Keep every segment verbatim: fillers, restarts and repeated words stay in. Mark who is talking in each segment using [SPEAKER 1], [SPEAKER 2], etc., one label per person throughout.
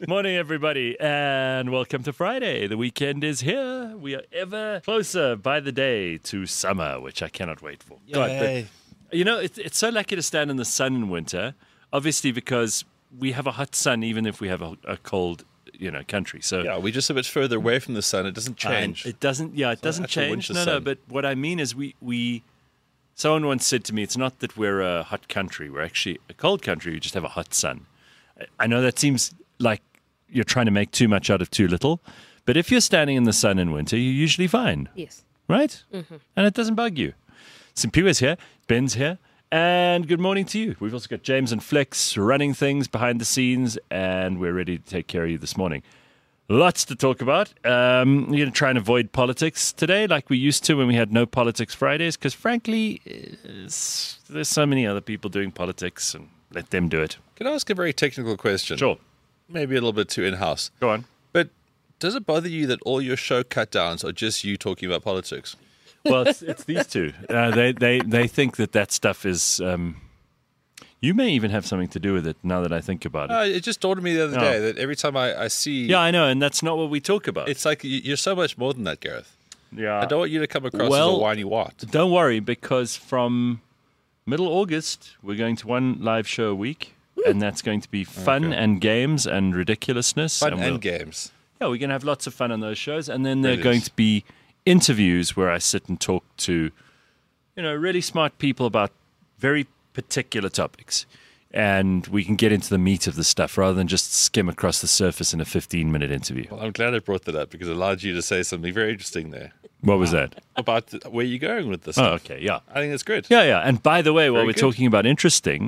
[SPEAKER 1] Morning, everybody, and welcome to Friday. The weekend is here. We are ever closer by the day to summer, which I cannot wait for. God, but, you know, it's, it's so lucky to stand in the sun in winter, obviously because we have a hot sun even if we have a, a cold, you know, country. So
[SPEAKER 2] yeah, we're just a bit further away from the sun. It doesn't change.
[SPEAKER 1] It doesn't, yeah, it
[SPEAKER 2] So
[SPEAKER 1] doesn't
[SPEAKER 2] actual
[SPEAKER 1] change.
[SPEAKER 2] winter
[SPEAKER 1] No, no,
[SPEAKER 2] sun.
[SPEAKER 1] but what I mean is we, we, someone once said to me, it's not that we're a hot country. We're actually a cold country. We just have a hot sun. I, I know that seems like you're trying to make too much out of too little, but if you're standing in the sun in winter, you're usually fine.
[SPEAKER 3] Yes.
[SPEAKER 1] Right? Mm-hmm. And it doesn't bug you. Simpiwe's here, Ben's here, and good morning to you. We've also got James and Flex running things behind the scenes, and we're ready to take care of you this morning. Lots to talk about. Um, we're going to try and avoid politics today like we used to when we had no Politics Fridays, because frankly, it's, there's so many other people doing politics, and let them do it.
[SPEAKER 2] Can I ask a very technical question?
[SPEAKER 1] Sure.
[SPEAKER 2] Maybe a little bit too in-house.
[SPEAKER 1] Go on.
[SPEAKER 2] But does it bother you that all your show cut downs are just you talking about politics?
[SPEAKER 1] Well, it's, it's these two. Uh, they, they, they think that that stuff is... Um, you may even have something to do with it now that I think about it.
[SPEAKER 2] Uh, it just dawned on me the other
[SPEAKER 1] No.
[SPEAKER 2] day that every time I, I see...
[SPEAKER 1] Yeah, I know, and that's not what we talk about.
[SPEAKER 2] It's like you- you're so much more than that, Gareth.
[SPEAKER 1] yeah.
[SPEAKER 2] I don't want you to come across
[SPEAKER 1] Well-
[SPEAKER 2] as a whiny wat.
[SPEAKER 1] Don't worry, because from middle August, we're going to one live show a week, and that's going to be fun
[SPEAKER 2] Okay.
[SPEAKER 1] and games and ridiculousness.
[SPEAKER 2] Fun
[SPEAKER 1] and
[SPEAKER 2] and
[SPEAKER 1] we'll-
[SPEAKER 2] games.
[SPEAKER 1] Yeah, we're going to have lots of fun on those shows, and then there are
[SPEAKER 2] Brilliant.
[SPEAKER 1] going to be interviews where I sit and talk to, you know, really smart people about very particular topics. And we can get into the meat of the stuff rather than just skim across the surface in a fifteen-minute interview.
[SPEAKER 2] Well, I'm glad I brought that up because it allowed you to say something very interesting there
[SPEAKER 1] What was that?
[SPEAKER 2] about the, where you're going with this.
[SPEAKER 1] Oh,
[SPEAKER 2] stuff.
[SPEAKER 1] okay, yeah.
[SPEAKER 2] I think it's good.
[SPEAKER 1] Yeah, yeah. And by the way, while
[SPEAKER 2] Very
[SPEAKER 1] we're
[SPEAKER 2] good.
[SPEAKER 1] talking about interesting,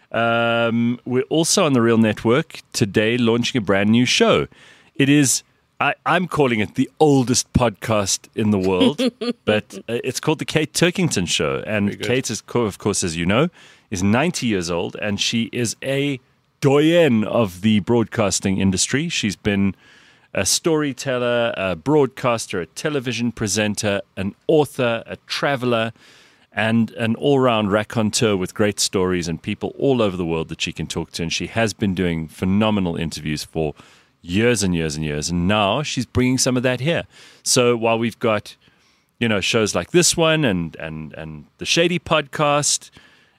[SPEAKER 1] um, we're also on the Real Network today launching a brand new show. It is, I, I'm calling it the oldest podcast in the world, but uh, it's called The Kate Turkington Show. And
[SPEAKER 2] Very good.
[SPEAKER 1] Kate, is, co- of course, as you know, is ninety years old, and she is a doyenne of the broadcasting industry. She's been a storyteller, a broadcaster, a television presenter, an author, a traveler, and an all-round raconteur with great stories and people all over the world that she can talk to. And she has been doing phenomenal interviews for years and years and years. And now she's bringing some of that here. So while we've got, you know, shows like this one and and and the Shady Podcast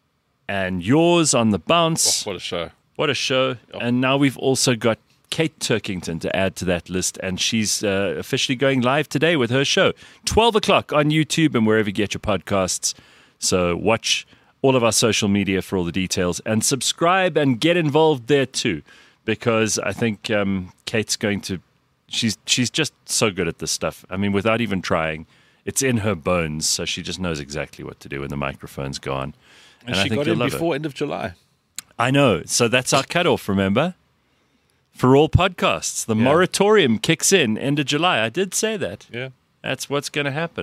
[SPEAKER 1] and yours on the Bounce,
[SPEAKER 2] What a show.
[SPEAKER 1] what a show. And now we've also got Kate Turkington to add to that list, and she's uh, officially going live today with her show. twelve o'clock on YouTube and wherever you get your podcasts. So watch all of our social media for all the details, and subscribe and get involved there too, because I think um, Kate's going to, she's, she's just so good at this stuff. I mean, without even trying, it's in her bones, so she just knows exactly what to do when the microphones go on.
[SPEAKER 2] And,
[SPEAKER 1] I
[SPEAKER 2] she
[SPEAKER 1] think
[SPEAKER 2] got
[SPEAKER 1] you'll
[SPEAKER 2] in
[SPEAKER 1] love it.
[SPEAKER 2] before end of July.
[SPEAKER 1] I know. So that's our cutoff, remember? For all podcasts. The
[SPEAKER 2] Yeah.
[SPEAKER 1] moratorium kicks in end of July. I did say that.
[SPEAKER 2] Yeah.
[SPEAKER 1] That's what's going to happen.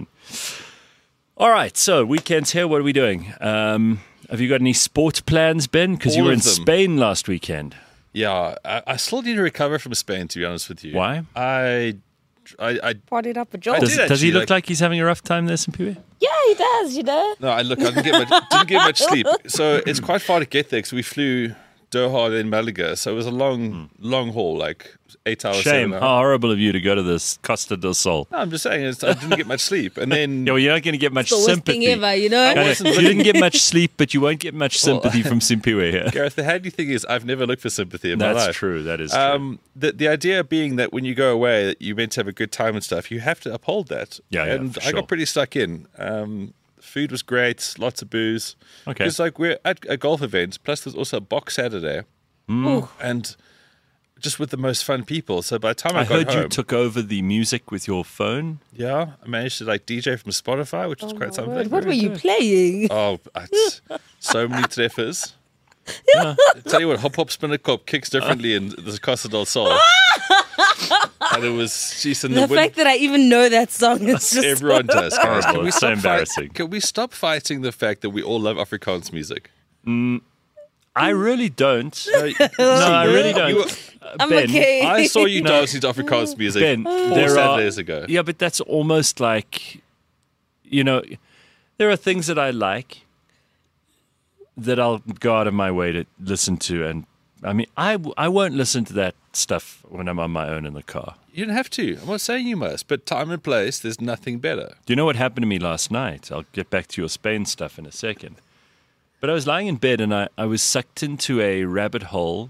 [SPEAKER 1] All right. So weekend's here. What are we doing? Um, have you got any sport plans, Ben? Because you
[SPEAKER 2] All
[SPEAKER 1] were in
[SPEAKER 2] of them.
[SPEAKER 1] Spain last weekend.
[SPEAKER 2] Yeah, I, I still need to recover from Spain, to be honest with you.
[SPEAKER 1] Why?
[SPEAKER 2] I, I, I
[SPEAKER 3] Partied up a
[SPEAKER 2] I
[SPEAKER 3] job.
[SPEAKER 1] Does,
[SPEAKER 2] did
[SPEAKER 1] does he
[SPEAKER 2] actually,
[SPEAKER 1] look
[SPEAKER 2] like-
[SPEAKER 1] like he's having a rough time there, Simpiwe?
[SPEAKER 3] Yeah, he does, you know.
[SPEAKER 2] no, I look, I didn't get much, didn't get much sleep. So it's quite far to get there because we flew Doha then Malaga, so it was a long, long haul, like eight hours.
[SPEAKER 1] Shame.
[SPEAKER 2] seven
[SPEAKER 1] How
[SPEAKER 2] hours.
[SPEAKER 1] horrible of you to go to this Costa del Sol.
[SPEAKER 2] No, I'm just saying, it's, I didn't get much sleep, and then
[SPEAKER 1] Yeah, well, you're not going to get much
[SPEAKER 3] It's the worst
[SPEAKER 1] sympathy.
[SPEAKER 3] thing ever, you know.
[SPEAKER 1] I know.
[SPEAKER 2] wasn't
[SPEAKER 1] You didn't get much sleep, but you won't get much
[SPEAKER 2] Well-
[SPEAKER 1] sympathy from Simpiwe here.
[SPEAKER 2] Gareth, the handy thing is, I've never looked for sympathy in my
[SPEAKER 1] That's
[SPEAKER 2] life.
[SPEAKER 1] true. That is true.
[SPEAKER 2] Um, the the idea being that when you go away, that you're meant to have a good time and stuff. You have to uphold that.
[SPEAKER 1] Yeah, yeah,
[SPEAKER 2] and
[SPEAKER 1] for
[SPEAKER 2] I
[SPEAKER 1] sure.
[SPEAKER 2] got pretty stuck in. Um, food was great, lots of booze.
[SPEAKER 1] Okay.
[SPEAKER 2] It's like we're at a golf event. Plus, there's also a box Saturday,
[SPEAKER 3] Ooh.
[SPEAKER 2] and just with the most fun people. So by the time I,
[SPEAKER 1] I
[SPEAKER 2] got
[SPEAKER 1] heard
[SPEAKER 2] home,
[SPEAKER 1] you took over the music with your phone.
[SPEAKER 2] yeah, I managed to like D J from Spotify, which was
[SPEAKER 3] Oh
[SPEAKER 2] quite
[SPEAKER 3] my
[SPEAKER 2] something.
[SPEAKER 3] word, what were you playing?
[SPEAKER 2] Oh, it's so many treffers.
[SPEAKER 1] Yeah.
[SPEAKER 2] I tell you what, Hop Hop Spinner Cop kicks differently in the Costa del Sol. And it was, she's in the,
[SPEAKER 3] The
[SPEAKER 2] wind.
[SPEAKER 3] fact that I even know that song is just
[SPEAKER 2] Everyone does. Guys.
[SPEAKER 1] Horrible.
[SPEAKER 2] Can we
[SPEAKER 1] It's so
[SPEAKER 2] stop fight-
[SPEAKER 1] embarrassing.
[SPEAKER 2] Can we stop fighting the fact that we all love Afrikaans music?
[SPEAKER 1] I really don't.
[SPEAKER 2] No,
[SPEAKER 1] No, I really don't.
[SPEAKER 2] You-
[SPEAKER 1] Uh,
[SPEAKER 3] I'm
[SPEAKER 1] Ben,
[SPEAKER 3] okay.
[SPEAKER 2] I saw you dancing to Afrikaans music
[SPEAKER 1] Ben,
[SPEAKER 2] four
[SPEAKER 1] there are
[SPEAKER 2] Saturdays ago.
[SPEAKER 1] yeah, but that's almost like, you know, there are things that I like that I'll go out of my way to listen to and I mean, I, w- I won't listen to that stuff when I'm on my own in the car.
[SPEAKER 2] You don't have to. I'm not saying you must, but time and place, there's nothing better.
[SPEAKER 1] Do you know what happened to me last night? I'll get back to your Spain stuff in a second. But I was lying in bed and I, I was sucked into a rabbit hole.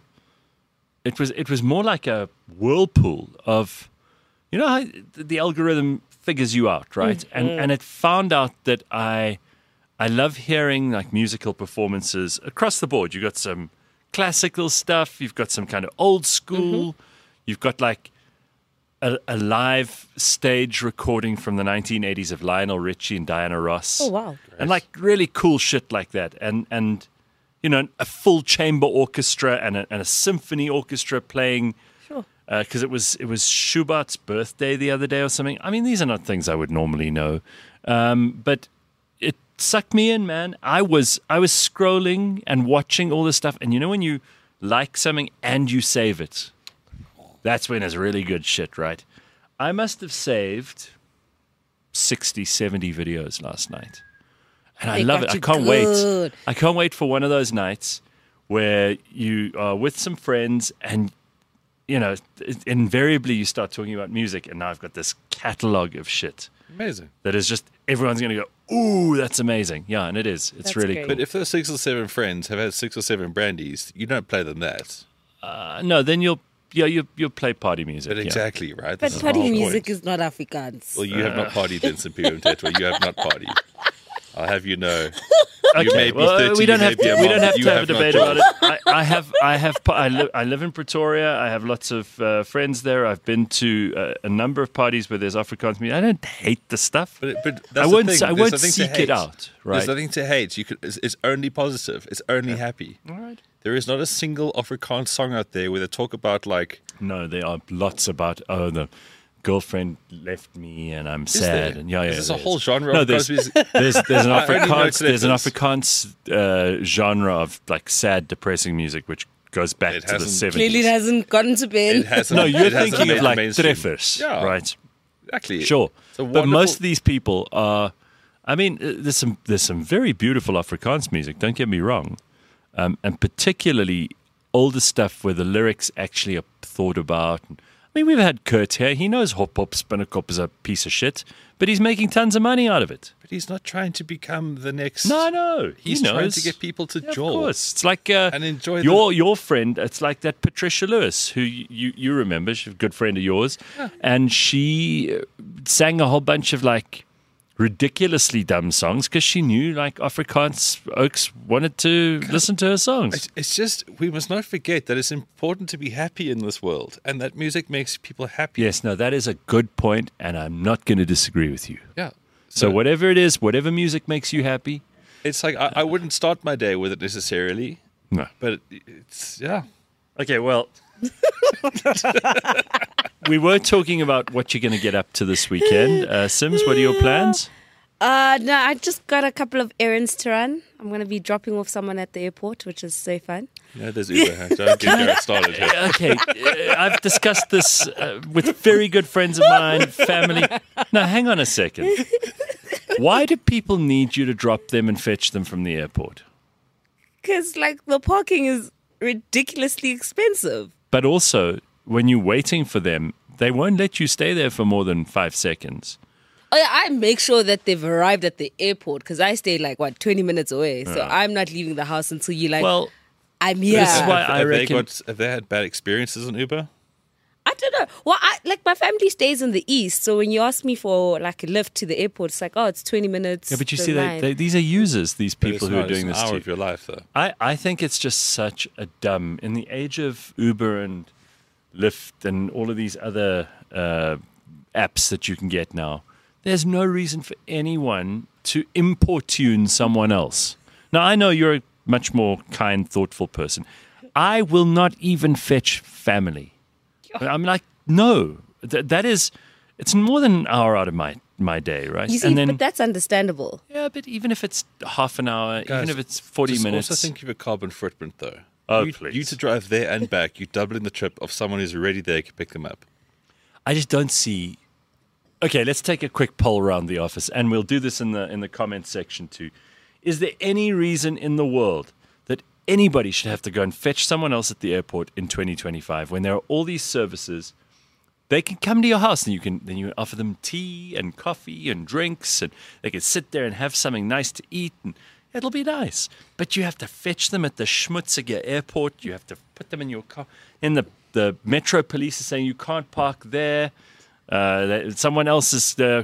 [SPEAKER 1] It was it was more like a whirlpool of, you know how the algorithm figures you out, right? Mm-hmm. And and it found out that I I love hearing like musical performances across the board. You've got some classical stuff, you've got some kind of old school, mm-hmm. you've got like A, a live stage recording from the nineteen eighties of Lionel Richie and Diana Ross.
[SPEAKER 3] Oh, wow.
[SPEAKER 1] And like really cool shit like that. And, and you know, a full chamber orchestra and a, and a symphony orchestra playing.
[SPEAKER 3] Sure.
[SPEAKER 1] Because uh, it was it was Schubert's birthday the other day or something. I mean, these are not things I would normally know. Um, but it sucked me in, man. I was I was scrolling and watching all this stuff. And you know when you like something and you save it? That's when it's really good shit, right? I must have saved sixty, seventy videos last night. And I
[SPEAKER 3] They
[SPEAKER 1] love
[SPEAKER 3] got
[SPEAKER 1] it. I
[SPEAKER 3] you
[SPEAKER 1] can't
[SPEAKER 3] good.
[SPEAKER 1] wait. I can't wait for one of those nights where you are with some friends and, you know, invariably you start talking about music. And now I've got this catalog of shit
[SPEAKER 2] Amazing.
[SPEAKER 1] that is just, everyone's going to go, ooh, that's amazing. Yeah, and it is. It's
[SPEAKER 3] That's
[SPEAKER 1] really
[SPEAKER 3] great.
[SPEAKER 1] cool.
[SPEAKER 2] But if those six or seven friends have had six or seven brandies, you don't play them that.
[SPEAKER 1] Uh, no, then you'll, yeah, you, you'll play party music.
[SPEAKER 2] But
[SPEAKER 1] yeah.
[SPEAKER 2] exactly, right?
[SPEAKER 3] But
[SPEAKER 2] This is
[SPEAKER 3] party
[SPEAKER 2] the whole
[SPEAKER 3] music
[SPEAKER 2] point.
[SPEAKER 3] is not Afrikaans.
[SPEAKER 2] Well, you have not partied then, Simpiwe and Tetwa. You have not partied. I'll have you know.
[SPEAKER 1] Okay,
[SPEAKER 2] You may be
[SPEAKER 1] well,
[SPEAKER 2] thirty,
[SPEAKER 1] we don't
[SPEAKER 2] you may
[SPEAKER 1] have
[SPEAKER 2] be
[SPEAKER 1] to.
[SPEAKER 2] a
[SPEAKER 1] We
[SPEAKER 2] mom,
[SPEAKER 1] don't have
[SPEAKER 2] you
[SPEAKER 1] to have,
[SPEAKER 2] have
[SPEAKER 1] a
[SPEAKER 2] not
[SPEAKER 1] debate
[SPEAKER 2] joined.
[SPEAKER 1] about it. I, I have. I have. I live. I live in Pretoria. I have lots of uh, friends there. I've been to uh, a number of parties where there's Afrikaans music. I don't hate the stuff.
[SPEAKER 2] But, but that's
[SPEAKER 1] I
[SPEAKER 2] the
[SPEAKER 1] won't.
[SPEAKER 2] thing.
[SPEAKER 1] I
[SPEAKER 2] There's
[SPEAKER 1] won't
[SPEAKER 2] nothing to
[SPEAKER 1] seek it
[SPEAKER 2] hate.
[SPEAKER 1] out. Right.
[SPEAKER 2] There's nothing to hate. You could. It's, it's only positive. It's only happy.
[SPEAKER 1] All right.
[SPEAKER 2] There is not a single Afrikaans song out there where they talk about like.
[SPEAKER 1] No, there are lots about. Oh, the girlfriend left me and I'm
[SPEAKER 2] Is
[SPEAKER 1] sad.
[SPEAKER 2] there?
[SPEAKER 1] And yeah, yeah.
[SPEAKER 2] Is this a
[SPEAKER 1] there's-
[SPEAKER 2] whole genre
[SPEAKER 1] No,
[SPEAKER 2] of
[SPEAKER 1] there's,
[SPEAKER 2] Crosby's?
[SPEAKER 1] there's there's an
[SPEAKER 2] I only know
[SPEAKER 1] Afrikaans there's an
[SPEAKER 2] letters.
[SPEAKER 1] Afrikaans uh, genre of like sad, depressing music, which goes back
[SPEAKER 2] It
[SPEAKER 1] to the
[SPEAKER 2] hasn't-
[SPEAKER 1] seventies.
[SPEAKER 3] Clearly it hasn't gotten to
[SPEAKER 2] It
[SPEAKER 3] Ben.
[SPEAKER 2] hasn't.
[SPEAKER 1] No, you're
[SPEAKER 2] it hasn't
[SPEAKER 1] thinking
[SPEAKER 2] made
[SPEAKER 1] of
[SPEAKER 2] the
[SPEAKER 1] like
[SPEAKER 2] mainstream.
[SPEAKER 1] Treffers,
[SPEAKER 2] Yeah,
[SPEAKER 1] right?
[SPEAKER 2] Exactly.
[SPEAKER 1] Sure,
[SPEAKER 2] It's a
[SPEAKER 1] but most
[SPEAKER 2] wonderful-
[SPEAKER 1] of these people are. I mean, uh, there's some there's some very beautiful Afrikaans music. Don't get me wrong, um, and particularly older stuff where the lyrics actually are thought about. I mean, we've had Kurt here. He knows Hop Hop Spinnekop is a piece of shit, but he's making tons of money out of it.
[SPEAKER 2] But he's not trying to become the next.
[SPEAKER 1] No, no,
[SPEAKER 2] He's
[SPEAKER 1] he knows.
[SPEAKER 2] trying to get people to
[SPEAKER 1] Yeah, of
[SPEAKER 2] jaw.
[SPEAKER 1] course, it's like uh,
[SPEAKER 2] And enjoy
[SPEAKER 1] your your friend. It's like that Patricia Lewis, who you you, you remember, she's a good friend of yours, and she uh, sang a whole bunch of like ridiculously dumb songs because she knew like Afrikaans oaks wanted to listen to her songs.
[SPEAKER 2] It's, it's just we must not forget that it's important to be happy in this world, and that music makes people happy.
[SPEAKER 1] Yes, no, that is a good point, and I'm not going to disagree with you.
[SPEAKER 2] Yeah.
[SPEAKER 1] So whatever it is, whatever music makes you happy,
[SPEAKER 2] It's like I, I wouldn't start my day with it necessarily,
[SPEAKER 1] no.
[SPEAKER 2] but it, it's yeah.
[SPEAKER 1] Okay, well, we were talking about what you're going to get up to this weekend. Uh, Sims, what are your plans?
[SPEAKER 3] Uh, no, I just got a couple of errands to run. I'm going to be dropping off someone at the airport, which is so fun.
[SPEAKER 2] Yeah, there's Uber. Don't get Garrett started here.
[SPEAKER 1] Okay, uh, I've discussed this uh, with very good friends of mine, family. Now, hang on a second. Why do people need you to drop them and fetch them from the airport?
[SPEAKER 3] Because, like, the parking is ridiculously expensive.
[SPEAKER 1] But also, when you're waiting for them, they won't let you stay there for more than five seconds.
[SPEAKER 3] Oh, yeah, I make sure that they've arrived at the airport because I stay, like, what, twenty minutes away. So I'm not leaving the house until you like,
[SPEAKER 1] Well,
[SPEAKER 3] I'm here.
[SPEAKER 1] this is why
[SPEAKER 2] have,
[SPEAKER 1] I
[SPEAKER 2] have they
[SPEAKER 1] reckon-
[SPEAKER 2] got have they had bad experiences on Uber?
[SPEAKER 3] I don't know. Well, I, like, my family stays in the east. So when you ask me for, like, a lift to the airport, it's like, oh, it's twenty minutes.
[SPEAKER 1] yeah, but you
[SPEAKER 3] the
[SPEAKER 1] see, they,
[SPEAKER 3] line.
[SPEAKER 1] they, these are users, these
[SPEAKER 2] But
[SPEAKER 1] people
[SPEAKER 2] it's
[SPEAKER 1] who are
[SPEAKER 2] not-
[SPEAKER 1] doing
[SPEAKER 2] it's
[SPEAKER 1] this
[SPEAKER 2] an
[SPEAKER 1] to
[SPEAKER 2] hour
[SPEAKER 1] you.
[SPEAKER 2] of your life, though.
[SPEAKER 1] I, I think it's just such a dumb, in the age of Uber and Lyft and all of these other uh, apps that you can get now, there's no reason for anyone to importune someone else. Now, I know you're a much more kind, thoughtful person. I will not even fetch family. I'm like, no, Th- that is, it's more than an hour out of my, my day, right?
[SPEAKER 3] You see,
[SPEAKER 1] and then,
[SPEAKER 3] but that's understandable.
[SPEAKER 1] yeah, but even if it's half an hour, even
[SPEAKER 2] Guys,
[SPEAKER 1] if it's forty
[SPEAKER 2] Just
[SPEAKER 1] minutes.
[SPEAKER 2] Also think of a carbon footprint, though.
[SPEAKER 1] Oh,
[SPEAKER 2] you,
[SPEAKER 1] please.
[SPEAKER 2] you to drive there and back, you're doubling the trip of someone who's already there can pick them up.
[SPEAKER 1] I just don't see. Okay, let's take a quick poll around the office, and we'll do this in the in the comment section too. Is there any reason in the world that anybody should have to go and fetch someone else at the airport in twenty twenty-five when there are all these services. They can come to your house and you can then you offer them tea and coffee and drinks, and they can sit there and have something nice to eat, and it'll be nice. But you have to fetch them at the Schmutziger airport. You have to put them in your car. And the, the metro police is saying you can't park there. Uh, that someone else is uh,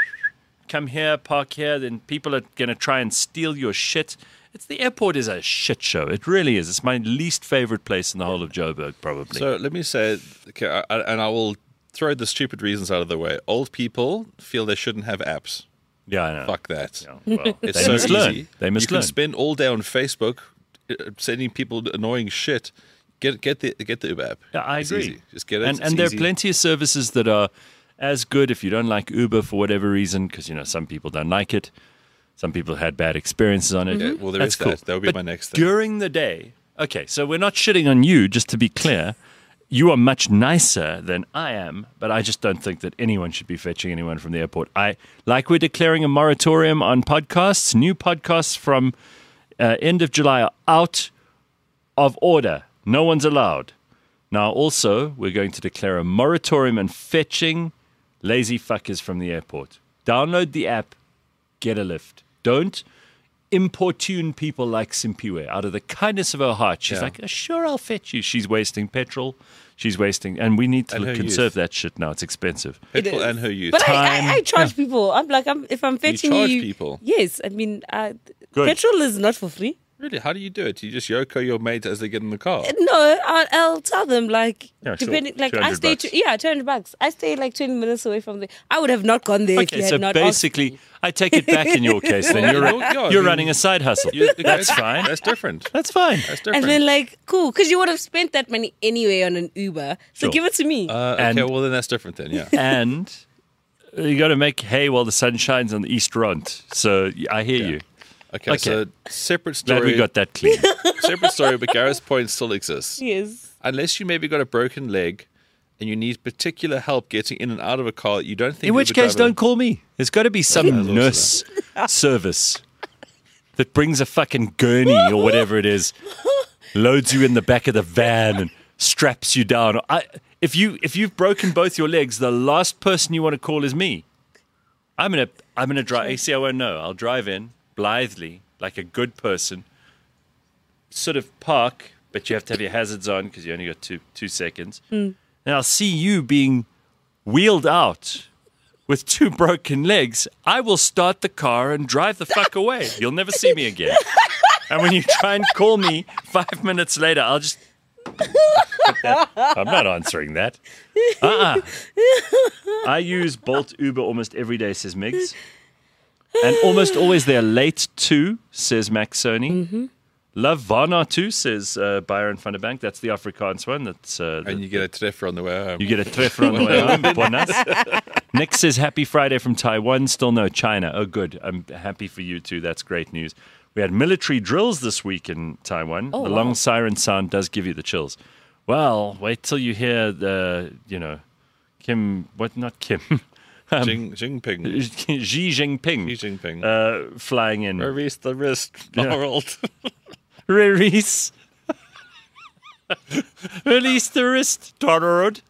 [SPEAKER 1] come here, park here. Then people are going to try and steal your shit. It's the airport is a shit show. It really is. It's my least favorite place in the whole of Joburg, probably.
[SPEAKER 2] So let me say, okay, I, I- and I will throw the stupid reasons out of the way. Old people feel they shouldn't have apps.
[SPEAKER 1] yeah, I know.
[SPEAKER 2] Fuck that.
[SPEAKER 1] Yeah, well,
[SPEAKER 2] It's
[SPEAKER 1] they
[SPEAKER 2] so
[SPEAKER 1] must
[SPEAKER 2] easy.
[SPEAKER 1] learn. They must
[SPEAKER 2] you
[SPEAKER 1] learn.
[SPEAKER 2] can spend all day on Facebook uh, sending people annoying shit. Get get the get the Uber app.
[SPEAKER 1] Yeah, I
[SPEAKER 2] It's
[SPEAKER 1] agree.
[SPEAKER 2] easy. Just get it.
[SPEAKER 1] And,
[SPEAKER 2] It's
[SPEAKER 1] and there
[SPEAKER 2] easy.
[SPEAKER 1] are plenty of services that are as good if you don't like Uber for whatever reason, because, you know, some people don't like it. Some people had bad experiences on it.
[SPEAKER 2] Yeah, well, there
[SPEAKER 1] That's
[SPEAKER 2] is
[SPEAKER 1] cool.
[SPEAKER 2] that. That would be
[SPEAKER 1] But
[SPEAKER 2] my next thing.
[SPEAKER 1] During the day, okay, so we're not shitting on you, just to be clear. You are much nicer than I am, but I just don't think that anyone should be fetching anyone from the airport. I like we're declaring a moratorium on podcasts. New podcasts from uh, end of July are out of order. No one's allowed. Now, also, we're going to declare a moratorium on fetching lazy fuckers from the airport. Download the app, get a lift. Don't importune people like Simpiwe out of the kindness of her heart. She's
[SPEAKER 2] Yeah.
[SPEAKER 1] like, sure, I'll fetch you. She's wasting petrol. She's wasting, and we need to
[SPEAKER 2] And her
[SPEAKER 1] conserve
[SPEAKER 2] youth.
[SPEAKER 1] that shit now. It's expensive.
[SPEAKER 2] Petrol
[SPEAKER 3] is.
[SPEAKER 2] and her youth.
[SPEAKER 3] But I,
[SPEAKER 1] Time.
[SPEAKER 3] I, I charge people. I'm like, I'm, if I'm fetching
[SPEAKER 2] charge
[SPEAKER 3] you,
[SPEAKER 2] people?
[SPEAKER 3] Yes, I mean, uh,
[SPEAKER 1] Good.
[SPEAKER 3] petrol is not for free.
[SPEAKER 2] Really? How do you do it? You just Yoko your mate as they get in the car.
[SPEAKER 3] No, I'll, I'll tell them like,
[SPEAKER 1] Yeah, sure.
[SPEAKER 3] depending, like
[SPEAKER 1] two
[SPEAKER 3] I
[SPEAKER 1] hundred
[SPEAKER 3] stay,
[SPEAKER 1] bucks.
[SPEAKER 3] to, yeah, two hundred bucks. I stay like twenty minutes away from there. I would have not gone there if
[SPEAKER 1] Okay,
[SPEAKER 3] you
[SPEAKER 1] so
[SPEAKER 3] had not asked
[SPEAKER 1] basically,
[SPEAKER 3] me.
[SPEAKER 1] I take it back in your case. Then you're,
[SPEAKER 2] Yeah, yeah, I
[SPEAKER 1] you're
[SPEAKER 2] mean-
[SPEAKER 1] running a side hustle.
[SPEAKER 2] You-
[SPEAKER 1] That's fine.
[SPEAKER 2] That's different.
[SPEAKER 1] That's fine.
[SPEAKER 2] That's different.
[SPEAKER 3] And then like, cool, because you would have spent that money anyway on an Uber. So
[SPEAKER 1] Sure.
[SPEAKER 3] give it to me.
[SPEAKER 2] uh, okay,
[SPEAKER 1] and-
[SPEAKER 2] well then that's different then. Yeah.
[SPEAKER 1] And you got to make hay while the sun shines on the East Front. So I hear you.
[SPEAKER 2] Okay,
[SPEAKER 1] Okay.
[SPEAKER 2] so separate
[SPEAKER 1] Glad
[SPEAKER 2] story.
[SPEAKER 1] we got that clean.
[SPEAKER 2] separate story, but Gareth's point still exists.
[SPEAKER 3] yes.
[SPEAKER 2] Unless you maybe got a broken leg and you need particular help getting in and out of a car, you don't think.
[SPEAKER 1] In which
[SPEAKER 2] Uber
[SPEAKER 1] case,
[SPEAKER 2] driver-
[SPEAKER 1] don't call me. There's got to be some
[SPEAKER 2] also
[SPEAKER 1] nurse service that brings a fucking gurney or whatever it is, loads you in the back of the van and straps you down. I, if you if you've broken both your legs, the last person you want to call is me. I'm gonna I'm gonna drive. See, I won't know. I'll drive in blithely, like a good person. Sort of park, but you have to have your hazards on because you only got two two seconds. And I'll see you being wheeled out with two broken legs. I will start the car and drive the fuck away. You'll never see me again. And when you try and call me five minutes later, I'll just. I'm not answering that. Uh-uh. I use Bolt Uber almost every day, says Migs. And almost always they're late too, says Max Sony.
[SPEAKER 3] Mm-hmm.
[SPEAKER 1] Love Varna too, says uh, Byron van der Bank. That's the Afrikaans one. That's uh, the-
[SPEAKER 2] And you get a treffer on the way home.
[SPEAKER 1] you get a treffer on the way home. Bonas. Nick says, happy Friday from Taiwan. Still no China. Oh, good. I'm happy for you too. That's great news. We had military drills this week in Taiwan.
[SPEAKER 3] Oh,
[SPEAKER 1] the
[SPEAKER 3] wow.
[SPEAKER 1] long siren sound does give you the chills. Well, wait till you hear the, you know, Kim, what, not Kim, um,
[SPEAKER 2] Jing, Jinping.
[SPEAKER 1] Xi Jinping,
[SPEAKER 2] Xi Jinping.
[SPEAKER 1] uh, flying in.
[SPEAKER 2] Release the wrist,
[SPEAKER 1] Yeah.
[SPEAKER 2] Donald.
[SPEAKER 1] Release. Release the wrist, Donald.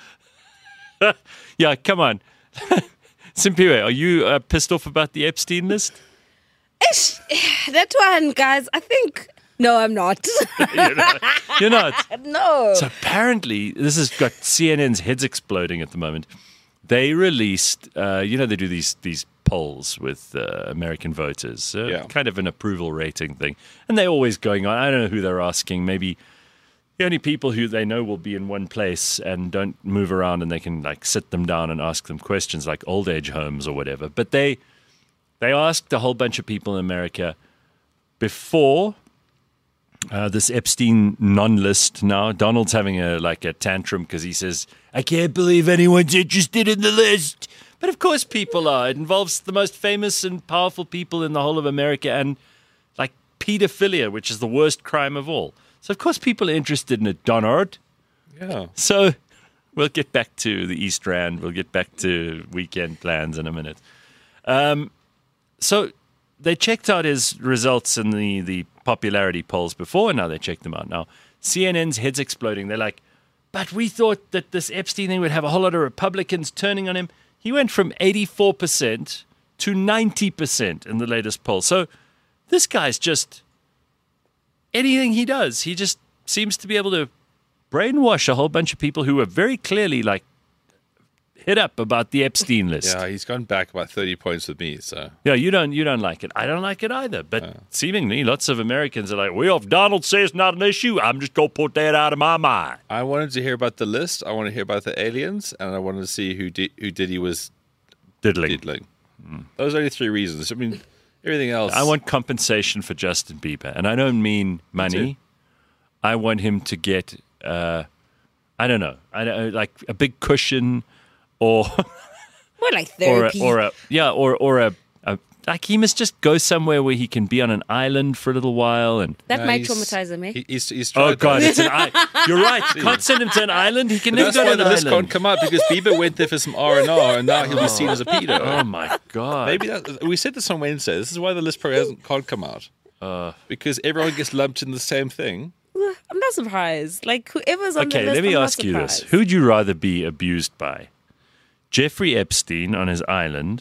[SPEAKER 1] Yeah, come on. Simpiwe, are you uh, pissed off about the Epstein list?
[SPEAKER 3] Ish, that one, guys, I think. No, I'm not.
[SPEAKER 1] You're not.
[SPEAKER 3] no.
[SPEAKER 1] So apparently, this has got C N N's heads exploding at the moment. They released, uh, you know, they do these these polls with uh, American voters, uh,
[SPEAKER 2] Yeah.
[SPEAKER 1] kind of an approval rating thing, and they're always going on. I don't know who they're asking. Maybe the only people who they know will be in one place and don't move around, and they can like sit them down and ask them questions, like old age homes or whatever. But they they asked a whole bunch of people in America before. Uh, this Epstein non-list now. Donald's having a like a tantrum because he says, I can't believe anyone's interested in the list. But of course people are. It involves the most famous and powerful people in the whole of America and like pedophilia, which is the worst crime of all. So of course people are interested in it, Donald.
[SPEAKER 2] Yeah.
[SPEAKER 1] So we'll get back to the East Rand. We'll get back to weekend plans in a minute. Um, so they checked out his results in the, the popularity polls before, and now they checked them out. Now, C N N's heads exploding. They're like, but we thought that this Epstein thing would have a whole lot of Republicans turning on him. He went from eighty-four percent to ninety percent in the latest poll. So this guy's just, anything he does, he just seems to be able to brainwash a whole bunch of people who are very clearly like hit up about the Epstein list.
[SPEAKER 2] Yeah, he's gone back about thirty points with me. So
[SPEAKER 1] Yeah, you don't you don't like it. I don't like it either. But
[SPEAKER 2] Uh.
[SPEAKER 1] seemingly lots of Americans are like, well, if Donald says not an issue, I'm just going to put that out of my mind.
[SPEAKER 2] I wanted to hear about the list. I want to hear about the aliens, and I wanted to see who di- who Diddy was
[SPEAKER 1] Diddling.
[SPEAKER 2] diddling. Those are only three reasons. I mean, everything else.
[SPEAKER 1] I want compensation for Justin Bieber. And I don't mean money. I want him to get, uh, I don't know, I don't, like a big cushion or...
[SPEAKER 3] More like
[SPEAKER 1] or a,
[SPEAKER 3] therapy.
[SPEAKER 1] or a yeah, or or a, a like he must just go somewhere where he can be on an island for a little while and.
[SPEAKER 3] that
[SPEAKER 2] No,
[SPEAKER 3] might
[SPEAKER 2] he's-
[SPEAKER 3] traumatize him, eh?
[SPEAKER 2] he- he's, he's
[SPEAKER 1] Oh
[SPEAKER 2] tried
[SPEAKER 1] God,
[SPEAKER 2] that.
[SPEAKER 1] it's an I- You're right. Can't send him to an island. He can
[SPEAKER 2] But
[SPEAKER 1] never
[SPEAKER 2] that's
[SPEAKER 1] go
[SPEAKER 2] why
[SPEAKER 1] to
[SPEAKER 2] the
[SPEAKER 1] an
[SPEAKER 2] list
[SPEAKER 1] island.
[SPEAKER 2] can't come out because Bieber went there for some R and R, and now he'll be seen as a pedo.
[SPEAKER 1] Oh my God.
[SPEAKER 2] Maybe that, we said this on Wednesday. This is why the list probably hasn't can't come out
[SPEAKER 1] Uh.
[SPEAKER 2] because everyone gets lumped in the same thing.
[SPEAKER 3] I'm not surprised. Like, whoever's on
[SPEAKER 1] Okay,
[SPEAKER 3] the list,
[SPEAKER 1] let me
[SPEAKER 3] I'm
[SPEAKER 1] ask
[SPEAKER 3] not
[SPEAKER 1] you this:
[SPEAKER 3] surprised.
[SPEAKER 1] who'd you rather be abused by, Jeffrey Epstein on his island,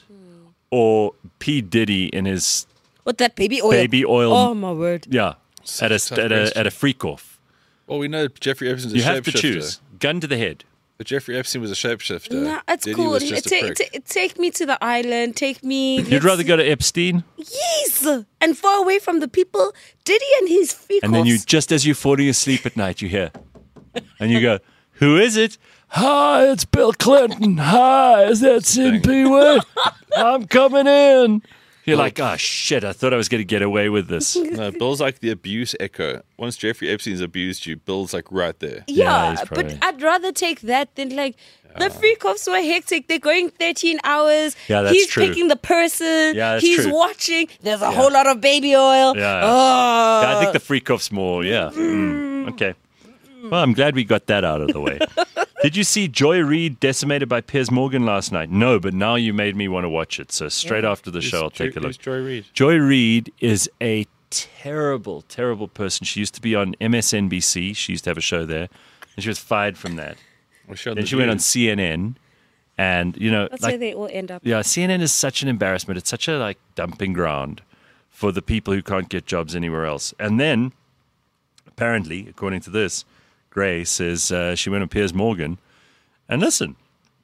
[SPEAKER 1] or P Diddy in his
[SPEAKER 3] What, that baby oil?
[SPEAKER 1] baby oil?
[SPEAKER 3] Oh, my word.
[SPEAKER 1] Yeah, at a
[SPEAKER 2] Such
[SPEAKER 1] at a
[SPEAKER 2] question.
[SPEAKER 1] at a freak off.
[SPEAKER 2] Well, we know Jeffrey Epstein's a
[SPEAKER 1] You have to
[SPEAKER 2] shapeshifter.
[SPEAKER 1] choose. Gun to the head.
[SPEAKER 2] But Jeffrey Epstein was a shapeshifter.
[SPEAKER 3] No, it's
[SPEAKER 2] Diddy
[SPEAKER 3] cool.
[SPEAKER 2] was just a
[SPEAKER 3] Ta-
[SPEAKER 2] prick.
[SPEAKER 3] ta- take me to the island. Take me.
[SPEAKER 1] You'd
[SPEAKER 3] let's-
[SPEAKER 1] rather go to Epstein,
[SPEAKER 3] Yes! And far away from the people. Diddy and his freak
[SPEAKER 1] and then you
[SPEAKER 3] offs.
[SPEAKER 1] just as you're falling asleep at night, you hear, and you go, "Who is it?" Hi, it's Bill Clinton. Hi, is that Sid Peward? I'm coming in. You're like, oh shit! I thought I was going to get away with this.
[SPEAKER 2] No, Bill's like the abuse echo. Once Jeffrey Epstein's abused you, Bill's like right there.
[SPEAKER 1] Yeah,
[SPEAKER 3] Yeah,
[SPEAKER 1] he's
[SPEAKER 3] but
[SPEAKER 1] probably-
[SPEAKER 3] I'd rather take that than like the freak offs were hectic. They're going thirteen hours.
[SPEAKER 1] Yeah, that's
[SPEAKER 3] He's
[SPEAKER 1] true.
[SPEAKER 3] picking the person.
[SPEAKER 1] Yeah, that's
[SPEAKER 3] He's
[SPEAKER 1] true.
[SPEAKER 3] watching. There's a whole lot of baby oil.
[SPEAKER 1] Yeah.
[SPEAKER 3] Oh.
[SPEAKER 1] I think the freak off's more, yeah. Mm, okay. Well, I'm glad we got that out of the way. Did you see Joy Reid decimated by Piers Morgan last night? No, but now you made me want to watch it. So straight after the show, I'll
[SPEAKER 2] Who's
[SPEAKER 1] take a
[SPEAKER 2] Joy-
[SPEAKER 1] look.
[SPEAKER 2] who's Joy Reid?
[SPEAKER 1] Joy Reid is a terrible, terrible person. She used to be on M S N B C. She used to have a show there. And she was fired from that.
[SPEAKER 2] Was she on
[SPEAKER 1] Then
[SPEAKER 2] The
[SPEAKER 1] she went
[SPEAKER 2] View?
[SPEAKER 1] on C N N. And, you know,
[SPEAKER 3] That's
[SPEAKER 1] like,
[SPEAKER 3] where they all end up.
[SPEAKER 1] yeah, C N N is such an embarrassment. It's such a like dumping ground for the people who can't get jobs anywhere else. And then, apparently, according to this, Gray says uh, she went on Piers Morgan. And listen,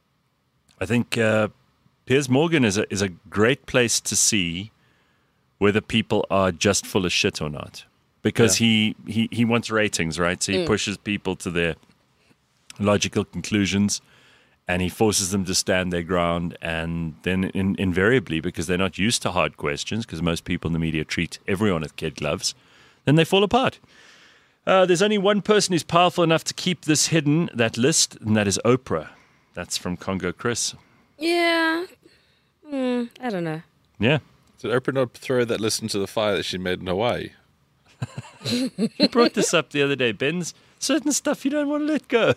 [SPEAKER 1] I think uh, Piers Morgan is a is a great place to see whether people are just full of shit or not, because he, he he wants ratings, right? So he pushes people to their logical conclusions. And he forces them to stand their ground, and then in, invariably, because they're not used to hard questions, because most people in the media treat everyone with kid gloves, then they fall apart. Uh, there's only one person who's powerful enough to keep this hidden, that list, and that is Oprah. That's from Congo Chris.
[SPEAKER 3] Yeah. Hmm, I don't know.
[SPEAKER 1] Yeah.
[SPEAKER 2] Did Oprah not throw that list into the fire that she made in Hawaii?
[SPEAKER 1] You brought this up the other day, Ben's. Certain stuff you don't want to let go.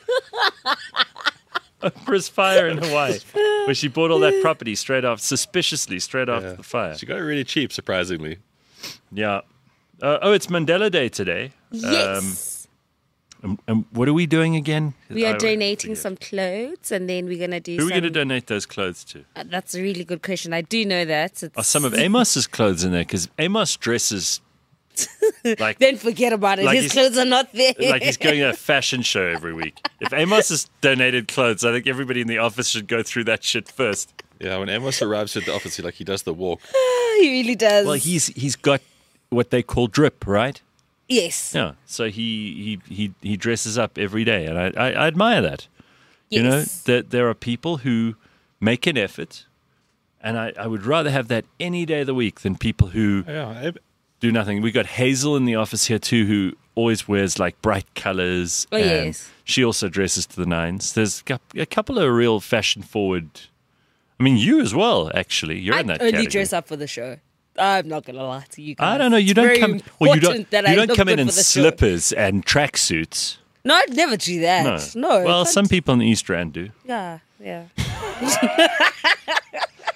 [SPEAKER 1] Oprah's fire in Hawaii, where she bought all that property straight off, suspiciously straight after the fire.
[SPEAKER 2] She got it really cheap, surprisingly.
[SPEAKER 1] Yeah. Uh, oh, it's Mandela Day today.
[SPEAKER 3] Yes.
[SPEAKER 1] Um, um, what are we doing again?
[SPEAKER 3] we are
[SPEAKER 1] I
[SPEAKER 3] donating
[SPEAKER 1] forget.
[SPEAKER 3] some clothes, and then we're going to do
[SPEAKER 1] Who are we
[SPEAKER 3] some...
[SPEAKER 1] going to donate those clothes to?
[SPEAKER 3] Uh, that's a really good question. I do know that. It's...
[SPEAKER 1] Are some of Amos's clothes in there? Because Amos dresses like
[SPEAKER 3] Then forget about it.
[SPEAKER 1] Like
[SPEAKER 3] His
[SPEAKER 1] he's-
[SPEAKER 3] clothes are not there.
[SPEAKER 1] like he's going to a fashion show every week. If Amos has donated clothes, I think everybody in the office should go through that shit first.
[SPEAKER 2] Yeah, when Amos arrives at the office, he like he does the walk.
[SPEAKER 3] He really does.
[SPEAKER 1] Well, he's he's got what they call drip, right?
[SPEAKER 3] Yes.
[SPEAKER 1] Yeah. So he he he, he dresses up every day, and I, I, I admire that.
[SPEAKER 3] Yes.
[SPEAKER 1] You know, that there are people who make an effort, and I, I would rather have that any day of the week than people who
[SPEAKER 2] Yeah,
[SPEAKER 1] do nothing. We got Hazel in the office here too, who always wears like bright colors.
[SPEAKER 3] Oh,
[SPEAKER 1] and
[SPEAKER 3] yes.
[SPEAKER 1] she also dresses to the nines. There's a a couple of real fashion forward. I mean, you as well. Actually, you're
[SPEAKER 3] I
[SPEAKER 1] in that
[SPEAKER 3] only
[SPEAKER 1] category.
[SPEAKER 3] dress up for the show. I'm not going to lie to you guys.
[SPEAKER 1] I don't know. You
[SPEAKER 3] It's
[SPEAKER 1] don't
[SPEAKER 3] very
[SPEAKER 1] come. Well, you don't.
[SPEAKER 3] important that
[SPEAKER 1] You
[SPEAKER 3] I
[SPEAKER 1] don't
[SPEAKER 3] look
[SPEAKER 1] come in
[SPEAKER 3] good
[SPEAKER 1] in
[SPEAKER 3] for the show.
[SPEAKER 1] slippers and tracksuits.
[SPEAKER 3] No, I'd never do that.
[SPEAKER 1] No.
[SPEAKER 3] No.
[SPEAKER 1] Well,
[SPEAKER 3] but-
[SPEAKER 1] some people in the East Rand do.
[SPEAKER 3] Yeah, yeah.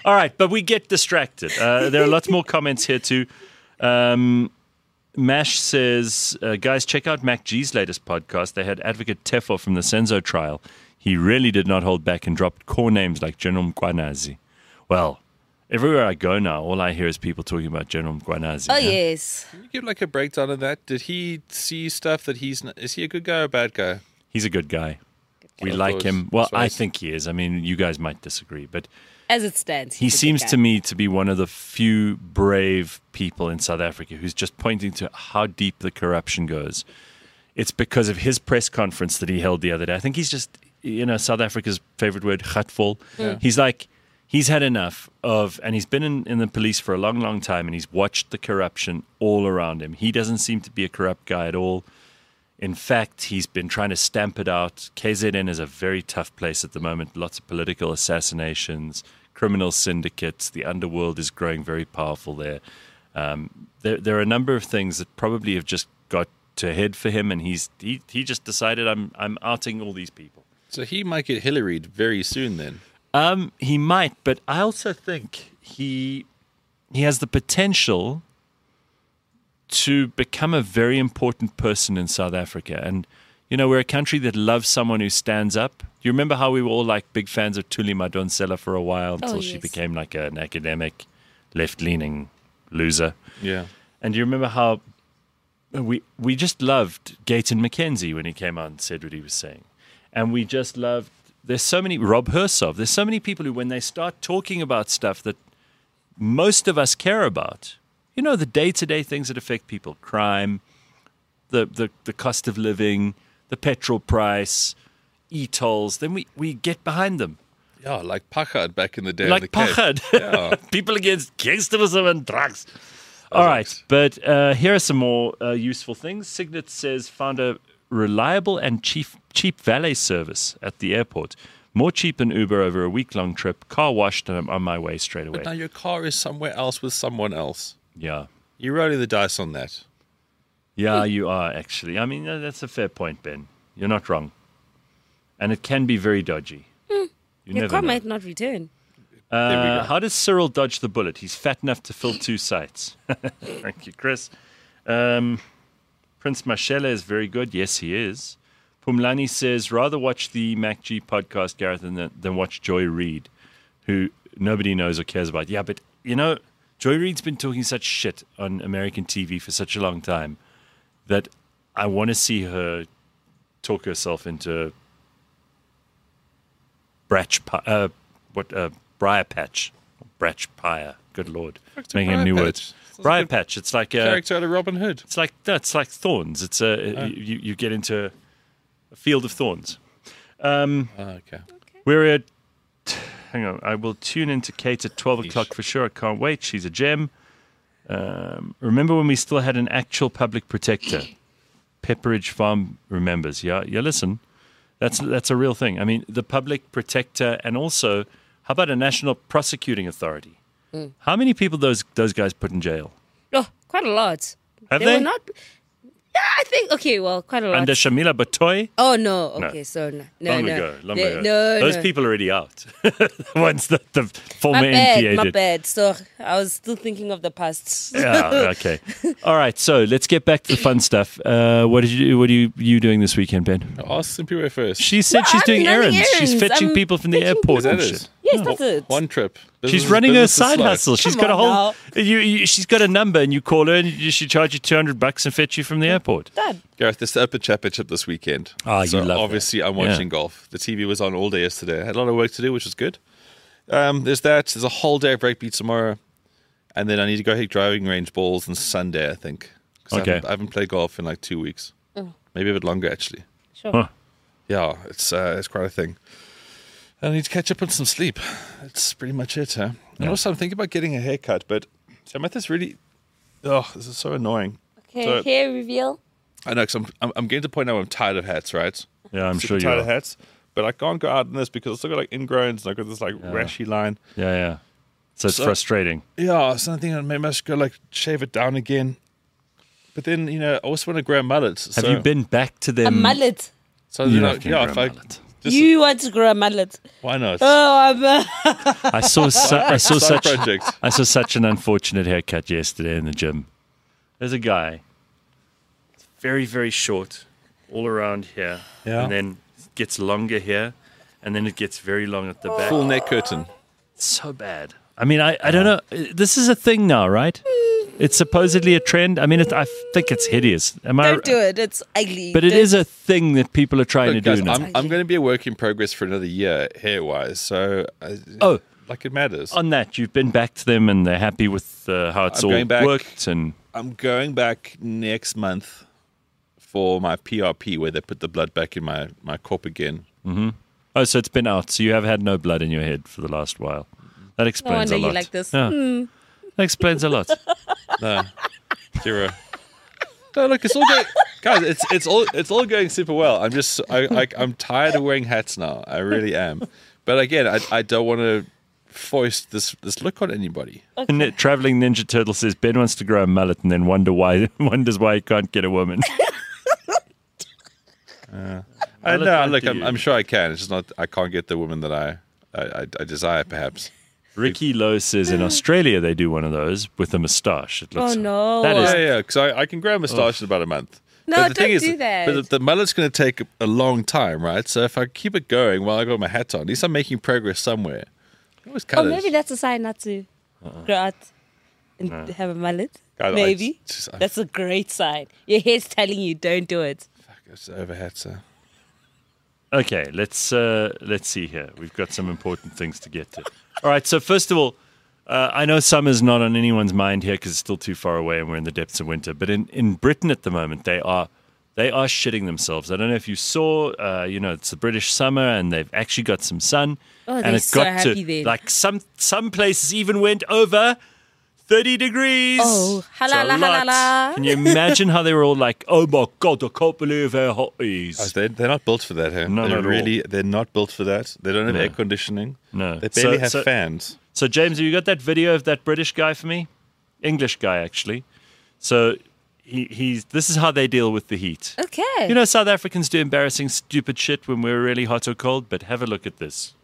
[SPEAKER 1] All right, but we get distracted. Uh, there are lots more comments here too. Um, Mash says, uh, guys, check out Mac G's latest podcast. They had Advocate Tefo from the Senzo trial. He really did not hold back and dropped core names like General Mkwanazi. Well, everywhere I go now, all I hear is people talking about General Mkwanazi.
[SPEAKER 3] Oh,
[SPEAKER 1] yeah?
[SPEAKER 3] yes.
[SPEAKER 2] Can you give like a breakdown of that? Did he see stuff that he's not, is he a good guy or a bad guy?
[SPEAKER 1] He's a good guy. We
[SPEAKER 2] Of
[SPEAKER 1] like
[SPEAKER 2] course.
[SPEAKER 1] him. Well,
[SPEAKER 2] That's what
[SPEAKER 1] I
[SPEAKER 2] I s-
[SPEAKER 1] think he is. I mean, you guys might disagree, but
[SPEAKER 3] As it stands.
[SPEAKER 1] he
[SPEAKER 3] he's a good
[SPEAKER 1] seems
[SPEAKER 3] guy.
[SPEAKER 1] to me to be one of the few brave people in South Africa who's just pointing to how deep the corruption goes. It's because of his press conference that he held the other day. I think he's just, you know, South Africa's favorite word, gatvol.
[SPEAKER 2] Yeah.
[SPEAKER 1] He's like, he's had enough of, and he's been in, in the police for a long, long time, and he's watched the corruption all around him. He doesn't seem to be a corrupt guy at all. In fact, he's been trying to stamp it out. K Z N is a very tough place at the moment. Lots of political assassinations, criminal syndicates. The underworld is growing very powerful there. Um, there, there are a number of things that probably have just got to head for him, and he's he, he just decided I'm I'm outing all these people.
[SPEAKER 2] So he might get Hillaried very soon then.
[SPEAKER 1] Um, he might, but I also think he he has the potential to become a very important person in South Africa. And, you know, we're a country that loves someone who stands up. You remember how we were all like big fans of Thuli Madonsela for a while until she
[SPEAKER 3] yes.
[SPEAKER 1] became like an academic, left-leaning loser.
[SPEAKER 2] Yeah.
[SPEAKER 1] And you remember how we we just loved Gayton McKenzie when he came out and said what he was saying. And we just loved, there's so many, Rob Hersov, there's so many people who when they start talking about stuff that most of us care about, you know, the day-to-day things that affect people, crime, the, the, the cost of living, the petrol price, e-tolls, then we, we get behind them.
[SPEAKER 2] Yeah, like Pachad back in the day. in
[SPEAKER 1] Like
[SPEAKER 2] the Cape.
[SPEAKER 1] Pachad.
[SPEAKER 2] Yeah.
[SPEAKER 1] People against gangsterism and drugs. All right, but uh, here are some more uh, useful things. Signet says, found a reliable and cheap, cheap valet service at the airport. More cheap than Uber over a week-long trip. Car washed and I'm on my way straight away.
[SPEAKER 2] But now your car is somewhere else with someone else.
[SPEAKER 1] Yeah.
[SPEAKER 2] You're rolling the dice on that.
[SPEAKER 1] Yeah, you are, actually. I mean, uh, that's a fair point, Ben. You're not wrong. And it can be very dodgy. You
[SPEAKER 3] Your
[SPEAKER 1] never
[SPEAKER 3] car
[SPEAKER 1] know.
[SPEAKER 3] might not return.
[SPEAKER 2] There we
[SPEAKER 1] Uh,
[SPEAKER 2] go.
[SPEAKER 1] how does Cyril dodge the bullet? He's fat enough to fill two sites. Thank you, Chris. Um, Prince Mashele is very good. Yes, he is. Pumlani says, rather watch the MacG podcast, Gareth, than, than watch Joy Reid, who nobody knows or cares about. Yeah, but, you know, Joy Reid's been talking such shit on American T V for such a long time that I want to see her talk herself into Bratch, Pi- uh, what, uh, Briar Patch, Bratch Pire. Good Lord,
[SPEAKER 2] Back
[SPEAKER 1] making up
[SPEAKER 2] Briar
[SPEAKER 1] new
[SPEAKER 2] Patch.
[SPEAKER 1] words.
[SPEAKER 2] Sounds
[SPEAKER 1] Briar
[SPEAKER 2] like a
[SPEAKER 1] Patch. It's like a,
[SPEAKER 2] Character out of Robin Hood.
[SPEAKER 1] it's like that's like thorns. It's a you, you get into a field of thorns.
[SPEAKER 2] Oh, okay.
[SPEAKER 1] We're at. Hang on, I will tune into Kate at twelve o'clock for sure. I can't wait. She's a gem. Um, remember when we still had an actual public protector? Pepperidge Farm remembers. Yeah, yeah. Listen, that's that's a real thing. I mean, the public protector, and also, how about a national prosecuting authority? How many people those those guys put in jail?
[SPEAKER 3] Oh, quite a lot.
[SPEAKER 1] Have
[SPEAKER 3] they
[SPEAKER 1] they?
[SPEAKER 3] were not. Yeah, I think. Okay, well, quite a lot.
[SPEAKER 1] Under Shamila Batoy?
[SPEAKER 3] oh no.
[SPEAKER 1] No.
[SPEAKER 3] Okay, so no, no,
[SPEAKER 1] Long
[SPEAKER 3] no.
[SPEAKER 1] ago, long
[SPEAKER 3] They-
[SPEAKER 1] ago.
[SPEAKER 3] No,
[SPEAKER 1] Those
[SPEAKER 3] no.
[SPEAKER 1] people are already out. Once the, the former
[SPEAKER 3] My
[SPEAKER 1] M
[SPEAKER 3] bad,
[SPEAKER 1] P A
[SPEAKER 3] my
[SPEAKER 1] did.
[SPEAKER 3] bad. So I was still thinking of the past.
[SPEAKER 1] Yeah, okay. All right, so let's get back to the fun stuff. Uh, what did you do? What are you, you doing this weekend, Ben?
[SPEAKER 2] Ask Simply first.
[SPEAKER 1] She said
[SPEAKER 3] No,
[SPEAKER 1] she's
[SPEAKER 3] I'm
[SPEAKER 1] doing
[SPEAKER 3] running
[SPEAKER 1] errands. She's
[SPEAKER 3] errands.
[SPEAKER 1] fetching
[SPEAKER 3] I'm
[SPEAKER 1] people from the
[SPEAKER 3] fetching
[SPEAKER 1] airport
[SPEAKER 2] Is that
[SPEAKER 1] and
[SPEAKER 2] it?
[SPEAKER 1] shit.
[SPEAKER 3] Yes, that's it.
[SPEAKER 2] One trip.
[SPEAKER 1] She's
[SPEAKER 2] Business-
[SPEAKER 1] running her
[SPEAKER 2] business is
[SPEAKER 1] side
[SPEAKER 2] slow.
[SPEAKER 1] hustle. She's
[SPEAKER 3] Come
[SPEAKER 1] got a whole.
[SPEAKER 3] on
[SPEAKER 1] You, you, she's got a number, and you call her, and you, she charge you two hundred bucks and fetch you from the airport.
[SPEAKER 3] Done.
[SPEAKER 2] Gareth, there's the Upper Championship this weekend.
[SPEAKER 1] Ah, you
[SPEAKER 2] so
[SPEAKER 1] love that.
[SPEAKER 2] obviously I'm
[SPEAKER 1] Yeah.
[SPEAKER 2] watching golf. The T V was on all day yesterday. I had a lot of work to do, which was good. Um, there's that. There's a whole day of rugby tomorrow. And then I need to go hit driving range balls on Sunday, I think. 'Cause I
[SPEAKER 1] Okay.
[SPEAKER 2] haven't, I haven't played golf in like two weeks. Maybe a bit longer, actually.
[SPEAKER 3] Sure.
[SPEAKER 1] Huh.
[SPEAKER 2] Yeah, it's uh, it's quite a thing. I need to catch up on some sleep. That's pretty much it, huh? And
[SPEAKER 1] Yeah.
[SPEAKER 2] also, I'm thinking about getting a haircut, but Samantha's really. Oh, this is so annoying.
[SPEAKER 3] Okay,
[SPEAKER 2] So-
[SPEAKER 3] hair reveal.
[SPEAKER 2] I know, because I'm, I'm, I'm getting to the point now where I'm tired of hats, right?
[SPEAKER 1] Yeah, I'm
[SPEAKER 2] Super
[SPEAKER 1] sure you
[SPEAKER 2] tired of
[SPEAKER 1] are.
[SPEAKER 2] hats, but I can't go out in this because I've still got like ingrowns and I've got this like rashy line.
[SPEAKER 1] Yeah, yeah. So it's
[SPEAKER 2] So-
[SPEAKER 1] frustrating.
[SPEAKER 2] Yeah, so I think maybe I should go like shave it down again. But then, you know, I also want to grow a mullet.
[SPEAKER 1] Have
[SPEAKER 2] so,
[SPEAKER 1] you been back to them?
[SPEAKER 3] A mullet.
[SPEAKER 2] So,
[SPEAKER 1] You're
[SPEAKER 2] you know,
[SPEAKER 1] not gonna
[SPEAKER 2] yeah,
[SPEAKER 1] grow
[SPEAKER 2] if
[SPEAKER 1] a
[SPEAKER 2] I,
[SPEAKER 1] mullet.
[SPEAKER 2] Just
[SPEAKER 3] You want to grow a mullet?
[SPEAKER 2] why not?
[SPEAKER 3] Oh, I'm. Uh,
[SPEAKER 1] I saw su- I saw
[SPEAKER 2] Side
[SPEAKER 1] such
[SPEAKER 2] project.
[SPEAKER 1] I saw such an unfortunate haircut yesterday in the gym. There's a guy, very very short, all around here,
[SPEAKER 2] Yeah.
[SPEAKER 1] and then it gets longer here, and then it gets very long at the back.
[SPEAKER 2] Full neck curtain.
[SPEAKER 1] So bad. I mean, I, I don't know. This is a thing now, right? It's supposedly a trend. I mean, it, I think it's hideous. Am I?
[SPEAKER 3] don't do it. It's ugly.
[SPEAKER 1] But it
[SPEAKER 3] Don't-
[SPEAKER 1] is a thing that people are trying
[SPEAKER 2] Look,
[SPEAKER 1] to
[SPEAKER 2] guys,
[SPEAKER 1] do now.
[SPEAKER 2] I'm, I'm going to be a work in progress for another year, hair wise. So, uh,
[SPEAKER 1] Oh.
[SPEAKER 2] like it matters.
[SPEAKER 1] On that, you've been back to them, and they're happy with uh, how it's
[SPEAKER 2] I'm
[SPEAKER 1] all
[SPEAKER 2] going back.
[SPEAKER 1] worked. And
[SPEAKER 2] I'm going back next month for my P R P, where they put the blood back in my, my corp again.
[SPEAKER 1] oh, so it's been out. So you have had no blood in your head for the last while. That
[SPEAKER 3] No
[SPEAKER 1] explains
[SPEAKER 3] wonder
[SPEAKER 1] a lot.
[SPEAKER 3] you like this.
[SPEAKER 1] Yeah.
[SPEAKER 3] Hmm.
[SPEAKER 1] That explains a lot.
[SPEAKER 2] No, zero. No, look, it's all going, guys. It's it's all it's all going super well. I'm just I, I I'm tired of wearing hats now. I really am. But again, I I don't want to foist this this look on anybody.
[SPEAKER 1] And Traveling Ninja Turtle says Ben wants to grow a mullet and then wonder why wonders why he can't get a woman.
[SPEAKER 2] I
[SPEAKER 1] look
[SPEAKER 2] know.
[SPEAKER 1] like
[SPEAKER 2] Look,
[SPEAKER 1] you.
[SPEAKER 2] I'm, I'm sure I can. It's just not. I can't get the woman that I I, I, I desire, perhaps.
[SPEAKER 1] Ricky Lowe says in Australia they do one of those with a moustache. It looks
[SPEAKER 3] Oh, no.
[SPEAKER 1] That is
[SPEAKER 2] Yeah, yeah. Because I, I can grow a moustache in about a month.
[SPEAKER 3] No,
[SPEAKER 2] but the thing
[SPEAKER 3] don't
[SPEAKER 2] is,
[SPEAKER 3] do that.
[SPEAKER 2] But the, the mullet's going to take a long time, right? So if I keep it going while I got my hat on, at least I'm making progress somewhere. I always
[SPEAKER 3] Oh,
[SPEAKER 2] cut
[SPEAKER 3] maybe
[SPEAKER 2] it.
[SPEAKER 3] that's a sign not to grow out and have a mullet.
[SPEAKER 2] God, I
[SPEAKER 3] maybe.
[SPEAKER 2] just- I-
[SPEAKER 3] That's a great sign. Your head's telling you don't do it.
[SPEAKER 2] Fuck, it's over hat, so.
[SPEAKER 1] Okay, let's uh, let's see here. We've got some important things to get to. All right, so first of all, uh, I know summer's not on anyone's mind here because it's still too far away and we're in the depths of winter. But in, in Britain at the moment, they are they are shitting themselves. I don't know if you saw, uh, you know, it's the British summer and they've actually got some sun.
[SPEAKER 3] Oh,
[SPEAKER 1] and
[SPEAKER 3] they're
[SPEAKER 1] it
[SPEAKER 3] so
[SPEAKER 1] got
[SPEAKER 3] happy
[SPEAKER 1] to
[SPEAKER 3] then.
[SPEAKER 1] like some some places even went over thirty degrees.
[SPEAKER 3] Oh,
[SPEAKER 1] It's a
[SPEAKER 3] halala,
[SPEAKER 1] lot.
[SPEAKER 3] halala.
[SPEAKER 1] Can you imagine how they were all like, oh my God, I can't believe how hot it is.
[SPEAKER 2] Oh, they're, they're not built for that, huh?
[SPEAKER 1] Not
[SPEAKER 2] they're
[SPEAKER 1] at all.
[SPEAKER 2] really, they're not built for that. They don't have
[SPEAKER 1] No.
[SPEAKER 2] air conditioning.
[SPEAKER 1] No.
[SPEAKER 2] They barely
[SPEAKER 1] So-
[SPEAKER 2] have
[SPEAKER 1] so-
[SPEAKER 2] fans.
[SPEAKER 1] So, James, have you got that video of that British guy for me? English guy, actually. So, he, he's. This is how they deal with the heat.
[SPEAKER 3] Okay.
[SPEAKER 1] You know, South Africans do embarrassing, stupid shit when we're really hot or cold, but have a look at this.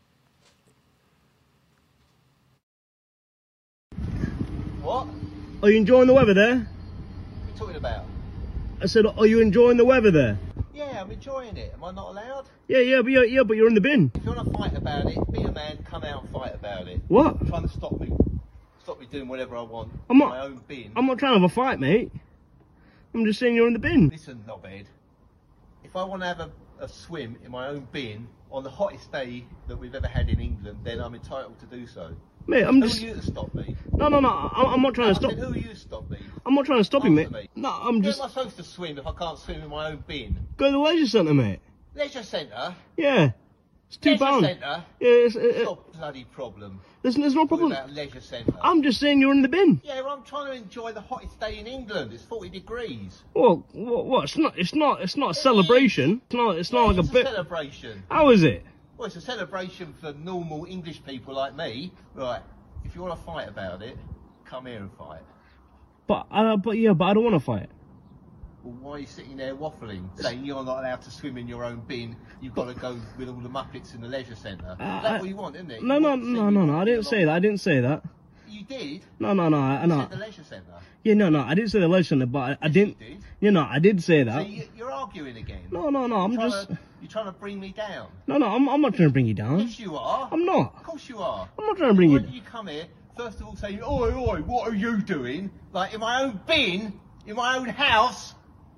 [SPEAKER 4] What?
[SPEAKER 5] Are you enjoying the weather there?
[SPEAKER 4] What are you talking about?
[SPEAKER 5] I said, are you enjoying the weather there?
[SPEAKER 4] Yeah, I'm enjoying it. Am I not allowed?
[SPEAKER 5] Yeah, yeah, but you're, yeah, but you're in the bin.
[SPEAKER 4] If you want to fight about it, be a man, come out and fight about it.
[SPEAKER 5] What?
[SPEAKER 4] You're trying to stop me. Stop me doing whatever I want.
[SPEAKER 5] I'm not-
[SPEAKER 4] My own bin.
[SPEAKER 5] I'm not trying to have a fight, mate. I'm just saying you're in the bin.
[SPEAKER 4] Listen, knobhead. If I want to have a, a swim in my own bin on the hottest day that we've ever had in England, then I'm entitled to do so.
[SPEAKER 5] Mate, I'm
[SPEAKER 4] Who
[SPEAKER 5] just.
[SPEAKER 4] are you to stop me?
[SPEAKER 5] No, no, no. I- I'm not trying
[SPEAKER 4] I
[SPEAKER 5] to stop.
[SPEAKER 4] said, who are you to stop me?
[SPEAKER 5] I'm not trying to stop you, mate.
[SPEAKER 4] Answer me.
[SPEAKER 5] No, I'm
[SPEAKER 4] Where
[SPEAKER 5] just.
[SPEAKER 4] am I supposed to swim if I can't swim in my own bin?
[SPEAKER 5] Go to the leisure centre, mate.
[SPEAKER 4] Leisure centre?
[SPEAKER 5] Yeah. It's two
[SPEAKER 4] Leisure
[SPEAKER 5] pound.
[SPEAKER 4] centre?
[SPEAKER 5] Yeah, it's, uh,
[SPEAKER 4] What's
[SPEAKER 5] uh,
[SPEAKER 4] your bloody problem?
[SPEAKER 5] there's, there's no
[SPEAKER 4] Talking
[SPEAKER 5] problem.
[SPEAKER 4] about leisure centre.
[SPEAKER 5] I'm just saying you're in the bin.
[SPEAKER 4] Yeah, well, I'm trying to enjoy the hottest day in England. It's forty degrees.
[SPEAKER 5] Well, what? what? It's not. It's not. It's not a celebration. It's not. It's not like a
[SPEAKER 4] it's a
[SPEAKER 5] bit.
[SPEAKER 4] celebration.
[SPEAKER 5] How is it?
[SPEAKER 4] Well, it's a celebration for normal English people like me. Right, if you want to fight about it, come here and fight.
[SPEAKER 5] But, uh, but yeah, but I don't want to fight.
[SPEAKER 4] Well, why are you sitting there waffling, saying you're not allowed to swim in your own bin? You've got to go with all the Muppets in the leisure centre.
[SPEAKER 5] Uh,
[SPEAKER 4] That's
[SPEAKER 5] I-
[SPEAKER 4] what you want, isn't it?
[SPEAKER 5] No,
[SPEAKER 4] You
[SPEAKER 5] no,
[SPEAKER 4] want to see
[SPEAKER 5] no,
[SPEAKER 4] me
[SPEAKER 5] no, no. I
[SPEAKER 4] walking
[SPEAKER 5] didn't say
[SPEAKER 4] along-
[SPEAKER 5] that. I didn't say that.
[SPEAKER 4] You did.
[SPEAKER 5] No, no, no. I
[SPEAKER 4] You
[SPEAKER 5] no.
[SPEAKER 4] said the leisure centre.
[SPEAKER 5] Yeah, no, no. I didn't say the leisure centre, but I, I
[SPEAKER 4] Yes,
[SPEAKER 5] didn't.
[SPEAKER 4] You did.
[SPEAKER 5] You know, I did say
[SPEAKER 4] So
[SPEAKER 5] that.
[SPEAKER 4] you, you're arguing again.
[SPEAKER 5] No, no, no. I'm
[SPEAKER 4] You're trying
[SPEAKER 5] just.
[SPEAKER 4] to- you're trying to bring me down.
[SPEAKER 5] No, no. I'm, I'm not trying to bring you down.
[SPEAKER 4] Yes, you are.
[SPEAKER 5] I'm not.
[SPEAKER 4] Of course you are.
[SPEAKER 5] I'm not trying to bring
[SPEAKER 4] Why
[SPEAKER 5] you.
[SPEAKER 4] don't you come here, first of all say, oi, oi, what are you doing? Like, in my own bin? In my own house?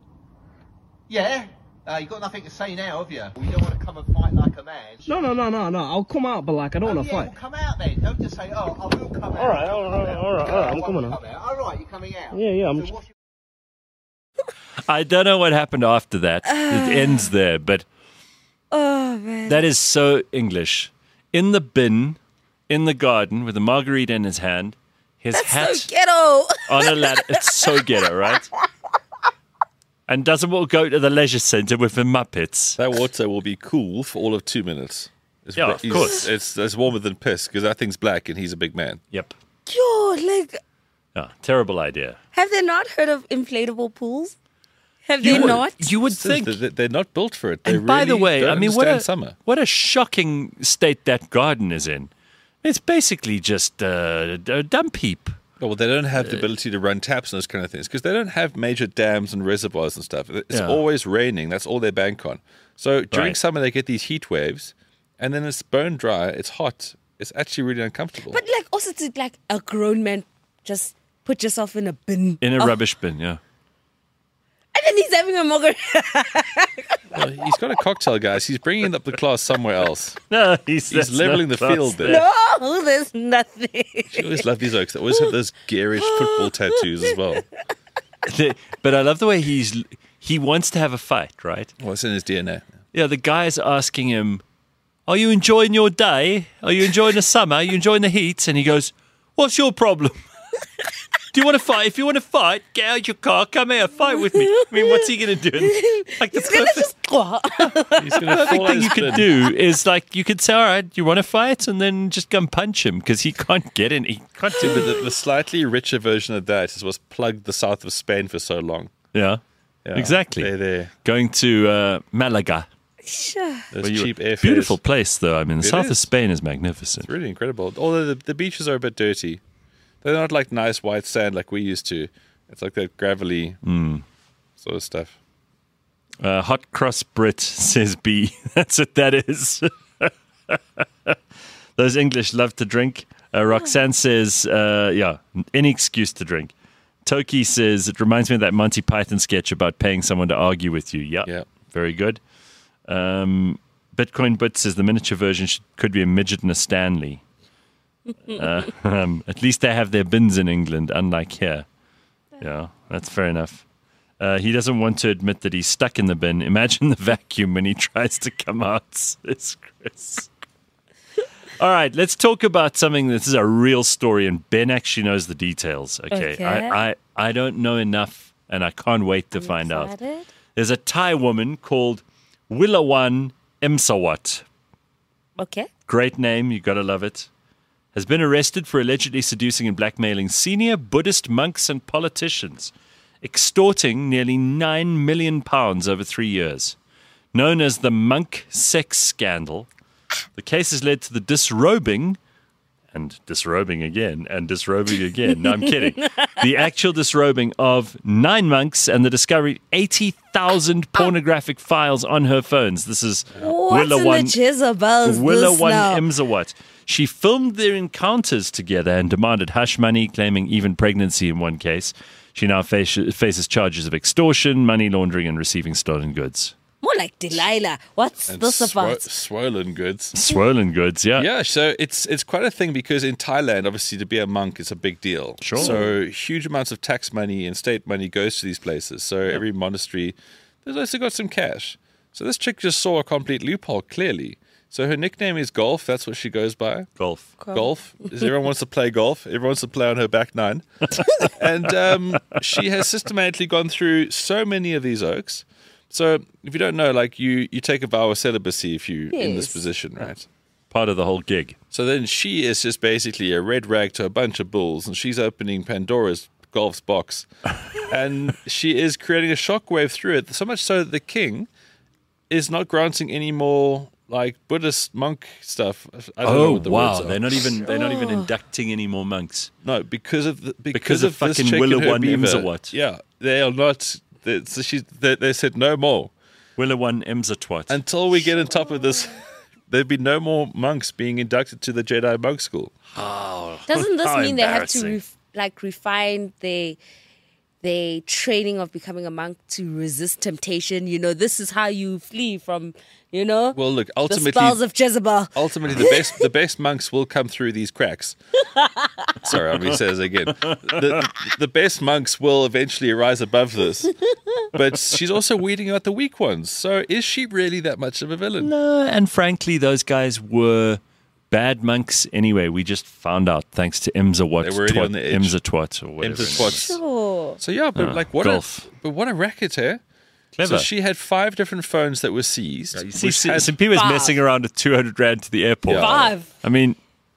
[SPEAKER 4] Yeah? Uh, you've got nothing to say now, have you? Well, you don't want to come and fight like a man.
[SPEAKER 5] No, no, no, no, no. I'll come out, but like I don't
[SPEAKER 4] Oh,
[SPEAKER 5] want to
[SPEAKER 4] yeah,
[SPEAKER 5] fight.
[SPEAKER 4] well, come out then. Don't just say, oh, I will come out.
[SPEAKER 5] All right,
[SPEAKER 4] I'll
[SPEAKER 5] all
[SPEAKER 4] come
[SPEAKER 5] right,
[SPEAKER 4] out.
[SPEAKER 5] all right, all right, I'm
[SPEAKER 4] I won't
[SPEAKER 5] coming
[SPEAKER 4] come
[SPEAKER 5] out.
[SPEAKER 4] out. All right, you're coming out.
[SPEAKER 5] Yeah, yeah, I'm
[SPEAKER 4] So
[SPEAKER 5] just-
[SPEAKER 4] what's your-
[SPEAKER 1] I don't know what happened after that. It ends there, but
[SPEAKER 3] Oh, man.
[SPEAKER 1] that is so English. In the bin, in the garden, with a margarita in his hand, his hat
[SPEAKER 3] So ghetto.
[SPEAKER 1] on a ladder. It's so ghetto, right? And doesn't want to go to the leisure centre with the Muppets.
[SPEAKER 2] That water will be cool for all of two minutes. It's,
[SPEAKER 1] Yeah, of
[SPEAKER 2] he's-
[SPEAKER 1] course.
[SPEAKER 2] It's, it's warmer than piss because that thing's black and he's a big man.
[SPEAKER 1] Yep.
[SPEAKER 3] Yo, like,
[SPEAKER 1] Oh, terrible idea.
[SPEAKER 3] have they not heard of inflatable pools? Have they
[SPEAKER 1] would,
[SPEAKER 3] not?
[SPEAKER 1] You would
[SPEAKER 2] It says
[SPEAKER 1] think.
[SPEAKER 2] that they're not built for it. They
[SPEAKER 1] And by the
[SPEAKER 2] really
[SPEAKER 1] way,
[SPEAKER 2] don't
[SPEAKER 1] I mean, what
[SPEAKER 2] understand
[SPEAKER 1] a,
[SPEAKER 2] summer.
[SPEAKER 1] what a shocking state that garden is in. It's basically just uh, a dump heap.
[SPEAKER 2] Well, they don't have
[SPEAKER 1] Uh,
[SPEAKER 2] the ability to run taps and those kind of things because they don't have major dams and reservoirs and stuff. It's
[SPEAKER 1] Yeah.
[SPEAKER 2] always raining. That's all they bank on. So during
[SPEAKER 1] Right.
[SPEAKER 2] summer, they get these heat waves, and then it's bone dry. It's hot. It's actually really uncomfortable.
[SPEAKER 3] But like, also to like a grown man, just put yourself in a bin.
[SPEAKER 1] In a
[SPEAKER 3] Oh,
[SPEAKER 1] rubbish bin, yeah.
[SPEAKER 3] And then he's having a margarita.
[SPEAKER 2] Well, he's got a cocktail, guys. He's bringing up the class somewhere else.
[SPEAKER 1] No, he's,
[SPEAKER 2] He's leveling the field there.
[SPEAKER 3] No, there's nothing.
[SPEAKER 2] I always love these oaks. They always have those garish football tattoos as well.
[SPEAKER 1] But I love the way he's he wants to have a fight, right?
[SPEAKER 2] Well, it's in his D N A.
[SPEAKER 1] Yeah, the guy's asking him, "Are you enjoying your day? Are you enjoying the summer? Are you enjoying the heat?" And he goes, "What's your problem? Do you want to fight? If you want to fight, get out your car, come here, fight with me." I mean, what's he going to do? Like the
[SPEAKER 3] He's gonna
[SPEAKER 1] perfect,
[SPEAKER 3] just go.
[SPEAKER 2] He's going to
[SPEAKER 1] perfect
[SPEAKER 2] fall
[SPEAKER 1] thing
[SPEAKER 2] out
[SPEAKER 1] you
[SPEAKER 2] his
[SPEAKER 1] could
[SPEAKER 2] bin.
[SPEAKER 1] do is like you could say, "All right, you want to fight," and then just go and punch him because he can't get in. He can't do
[SPEAKER 2] But
[SPEAKER 1] it.
[SPEAKER 2] the, the slightly richer version of that is what's plugged the south of Spain for so long.
[SPEAKER 1] Yeah,
[SPEAKER 2] Yeah,
[SPEAKER 1] exactly.
[SPEAKER 2] They're there.
[SPEAKER 1] Going to uh, Malaga.
[SPEAKER 3] Sure.
[SPEAKER 2] Those
[SPEAKER 1] Where you-
[SPEAKER 2] cheap airfares.
[SPEAKER 1] Beautiful place, though. I mean, the
[SPEAKER 2] It
[SPEAKER 1] south of
[SPEAKER 2] is.
[SPEAKER 1] Spain is magnificent.
[SPEAKER 2] Really incredible. Although the, the beaches are a bit dirty. They're not like nice white sand like we used to. It's like that gravelly
[SPEAKER 1] Hmm.
[SPEAKER 2] sort of stuff.
[SPEAKER 1] Uh, hot cross Brit says B. That's what that is. Those English love to drink. Uh, Roxanne says, uh, yeah, any excuse to drink. Toki says, it reminds me of that Monty Python sketch about paying someone to argue with you. Yeah,
[SPEAKER 2] Yeah.
[SPEAKER 1] very good. Um, Bitcoin Bit says the miniature version should, could be a midget and a Stanley. Uh, um, at least they have their bins in England, unlike here. Yeah, that's fair enough. Uh, he doesn't want to admit that he's stuck in the bin. Imagine the vacuum when he tries to come out, says Chris. All right, let's talk about something. This is a real story, and Ben actually knows the details. Okay,
[SPEAKER 3] Okay.
[SPEAKER 1] I, I, I don't know enough, and I can't wait to find out.
[SPEAKER 3] Excited?
[SPEAKER 1] There's a Thai woman called Willawan Imsawat.
[SPEAKER 3] Okay.
[SPEAKER 1] Great name, you gotta love it. Has been arrested for allegedly seducing and blackmailing senior Buddhist monks and politicians, extorting nearly nine million pounds over three years. Known as the monk sex scandal, the case has led to the disrobing, and disrobing again, and disrobing again. No, I'm kidding. The actual disrobing of nine monks and the discovery of eighty thousand pornographic files on her phones. This is
[SPEAKER 3] What's in the Jezebel's
[SPEAKER 1] Willa
[SPEAKER 3] this
[SPEAKER 1] One
[SPEAKER 3] now?
[SPEAKER 1] Imsawat. She filmed their encounters together and demanded hush money, claiming even pregnancy in one case. She now face, faces charges of extortion, money laundering, and receiving stolen goods.
[SPEAKER 3] More like Delilah. What's
[SPEAKER 2] And
[SPEAKER 3] this
[SPEAKER 2] swo-
[SPEAKER 3] about?
[SPEAKER 2] swollen goods.
[SPEAKER 1] Swollen goods, yeah.
[SPEAKER 2] Yeah, so it's it's quite a thing because in Thailand, obviously, to be a monk is a big deal.
[SPEAKER 1] Sure.
[SPEAKER 2] So huge amounts of tax money and state money goes to these places. So every monastery, there's also got some cash. So this chick just saw a complete loophole, clearly. So her nickname is Golf. That's what she goes by.
[SPEAKER 1] Golf.
[SPEAKER 2] Golf. Everyone wants to play golf. Everyone wants to play on her back nine. And um, she has systematically gone through so many of these oaks. So if you don't know, like you, you take a vow of celibacy if you're in this
[SPEAKER 3] Yes.
[SPEAKER 2] position, right?
[SPEAKER 1] Part of the whole gig.
[SPEAKER 2] So then she is just basically a red rag to a bunch of bulls, and she's opening Pandora's Golf's box. And she is creating a shockwave through it, so much so that the king is not granting any more like Buddhist monk stuff. I don't know
[SPEAKER 1] Oh
[SPEAKER 2] what the
[SPEAKER 1] wow!
[SPEAKER 2] words are.
[SPEAKER 1] They're not even they're not even inducting any more monks.
[SPEAKER 2] No, because of the, because,
[SPEAKER 1] Because of
[SPEAKER 2] of, this
[SPEAKER 1] fucking
[SPEAKER 2] chick and
[SPEAKER 1] Willa
[SPEAKER 2] her
[SPEAKER 1] One
[SPEAKER 2] beaver.
[SPEAKER 1] Imsawat.
[SPEAKER 2] Yeah, they are not. They, so she, they, they said no more
[SPEAKER 1] Willa One Imsawat.
[SPEAKER 2] until we get on top of this. There'd be no more monks being inducted to the Jedi monk school.
[SPEAKER 3] Doesn't this
[SPEAKER 1] How
[SPEAKER 3] mean they have to
[SPEAKER 1] embarrassing.
[SPEAKER 3] ref- like refine their their training of becoming a monk to resist temptation? You know, this is how you flee from, you know,
[SPEAKER 2] Well, look,
[SPEAKER 3] the
[SPEAKER 2] ultimately,
[SPEAKER 3] spells of Jezebel.
[SPEAKER 2] ultimately the best the best monks will come through these cracks. Sorry, I'm going to say this again. The, the best monks will eventually rise above this. But she's also weeding out the weak ones. So is she really that much of a villain?
[SPEAKER 1] No, and frankly, those guys were bad monks anyway. We just found out thanks to Imsawat.
[SPEAKER 2] They were already
[SPEAKER 1] Twat,
[SPEAKER 2] on the edge.
[SPEAKER 1] Imsawat or whatever.
[SPEAKER 2] Imsa
[SPEAKER 1] it is.
[SPEAKER 2] Twats.
[SPEAKER 3] Oh,
[SPEAKER 2] So yeah, but
[SPEAKER 1] Ah,
[SPEAKER 2] like what
[SPEAKER 1] golf.
[SPEAKER 2] a but what a racket, eh?
[SPEAKER 1] Clever.
[SPEAKER 2] So she had five different phones that were seized.
[SPEAKER 1] You see,
[SPEAKER 2] which
[SPEAKER 1] see,
[SPEAKER 2] had-
[SPEAKER 1] some people
[SPEAKER 3] Five.
[SPEAKER 1] messing around with two hundred rand to the airport.
[SPEAKER 2] Yeah.
[SPEAKER 3] five.
[SPEAKER 1] I mean,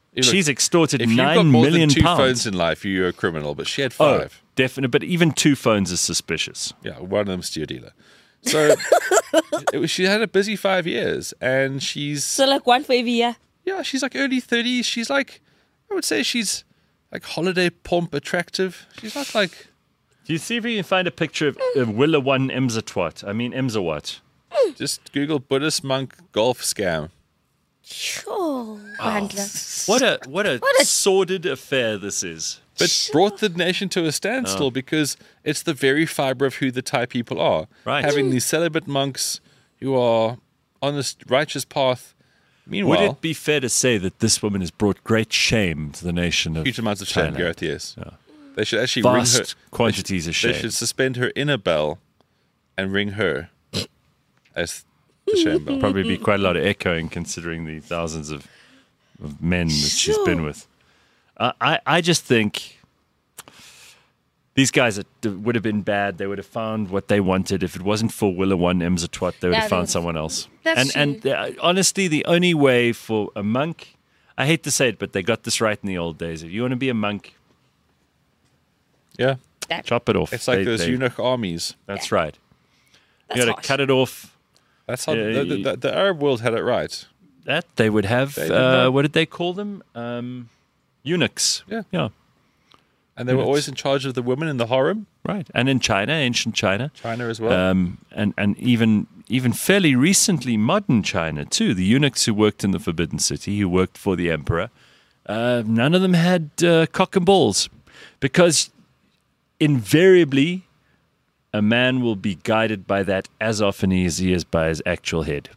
[SPEAKER 2] You look,
[SPEAKER 1] She's extorted
[SPEAKER 2] if you've got
[SPEAKER 1] nine
[SPEAKER 2] more
[SPEAKER 1] million
[SPEAKER 2] than two
[SPEAKER 1] pounds.
[SPEAKER 2] phones in life, you're a criminal. But she had
[SPEAKER 1] Oh,
[SPEAKER 2] five.
[SPEAKER 1] definitely. But even two phones is suspicious.
[SPEAKER 2] Yeah, one of them's to your dealer. So it was, she had a busy five years, and she's
[SPEAKER 3] So like one for every year.
[SPEAKER 2] yeah, she's like early thirties. She's like, I would say she's like holiday pomp attractive. She's not like
[SPEAKER 1] Do you see if you can find a picture of, of Willa One Imzatwat? I mean Imzawat.
[SPEAKER 2] just Google Buddhist monk golf scam.
[SPEAKER 3] Oh, Bandla.
[SPEAKER 1] What a what a
[SPEAKER 3] What a-
[SPEAKER 1] sordid affair this is.
[SPEAKER 2] But brought the nation to a standstill
[SPEAKER 1] Oh.
[SPEAKER 2] because it's the very fiber of who the Thai people are.
[SPEAKER 1] Right.
[SPEAKER 2] Having these celibate monks who are on this righteous path. Meanwhile,
[SPEAKER 1] Would it be fair to say that this woman has brought great shame to the nation of
[SPEAKER 2] huge amounts of shame,
[SPEAKER 1] China?
[SPEAKER 2] Gareth, yes.
[SPEAKER 1] Yeah.
[SPEAKER 2] They should actually
[SPEAKER 1] Vast
[SPEAKER 2] ring her.
[SPEAKER 1] quantities
[SPEAKER 2] they
[SPEAKER 1] of
[SPEAKER 2] should,
[SPEAKER 1] shame.
[SPEAKER 2] They should suspend her inner bell and ring her as the shame bell.
[SPEAKER 1] Probably be quite a lot of echoing considering the thousands of, of men that she's
[SPEAKER 3] Sure.
[SPEAKER 1] been with. Uh, I, I just think these guys that d- would have been bad. They would have found what they wanted. If it wasn't for Willa One Imzatwat, they would
[SPEAKER 3] Yeah,
[SPEAKER 1] have found
[SPEAKER 3] that's-
[SPEAKER 1] someone else.
[SPEAKER 3] that's
[SPEAKER 1] and
[SPEAKER 3] true.
[SPEAKER 1] and uh, honestly, the only way for a monk, I hate to say it, but they got this right in the old days. If you want to be a monk,
[SPEAKER 2] Yeah.
[SPEAKER 3] That,
[SPEAKER 1] chop it off.
[SPEAKER 2] It's like
[SPEAKER 1] They-
[SPEAKER 2] those
[SPEAKER 1] they-
[SPEAKER 2] eunuch armies.
[SPEAKER 1] That's right.
[SPEAKER 3] that's
[SPEAKER 1] you got to
[SPEAKER 3] harsh.
[SPEAKER 1] cut it off.
[SPEAKER 2] That's how
[SPEAKER 1] Yeah,
[SPEAKER 2] the, the,
[SPEAKER 1] you-
[SPEAKER 2] the, the Arab world had it right.
[SPEAKER 1] That they would have.
[SPEAKER 2] They did
[SPEAKER 1] uh,
[SPEAKER 2] that.
[SPEAKER 1] what did they call them? Um, eunuchs.
[SPEAKER 2] Yeah.
[SPEAKER 1] Yeah.
[SPEAKER 2] And they were
[SPEAKER 1] Eunuchs.
[SPEAKER 2] always in charge of the women in the harem.
[SPEAKER 1] Right. And in China, ancient China.
[SPEAKER 2] China as well.
[SPEAKER 1] Um, and and even even fairly recently, modern China too. The eunuchs who worked in the Forbidden City, who worked for the emperor, uh, none of them had uh, cock and balls, because invariably, a man will be guided by that as often as he is by his actual head.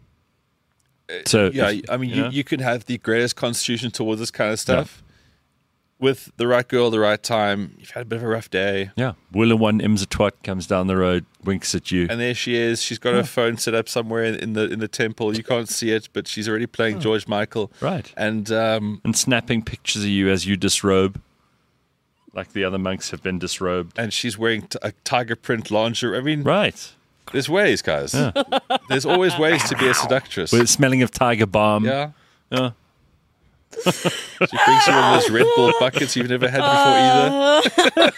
[SPEAKER 1] So
[SPEAKER 2] yeah,
[SPEAKER 1] if-
[SPEAKER 2] I mean, you,
[SPEAKER 1] know?
[SPEAKER 2] you could have the greatest constitution towards this kind of stuff. With the right girl, the right time, you've had a bit of a rough day.
[SPEAKER 1] yeah, Willa One Imzatwat comes down the road, winks at you.
[SPEAKER 2] And there she is. She's got her phone set up somewhere in, in the in the temple. You can't see it, but she's already playing George Michael.
[SPEAKER 1] Right.
[SPEAKER 2] And um,
[SPEAKER 1] And snapping pictures of you as you disrobe, like the other monks have been disrobed.
[SPEAKER 2] and she's wearing t- a tiger print lingerie. I mean,
[SPEAKER 1] Right.
[SPEAKER 2] there's ways, guys. There's always ways to be a seductress.
[SPEAKER 1] With smelling of tiger balm.
[SPEAKER 2] yeah.
[SPEAKER 1] Yeah.
[SPEAKER 2] She brings you one of those Red Bull buckets you've never had before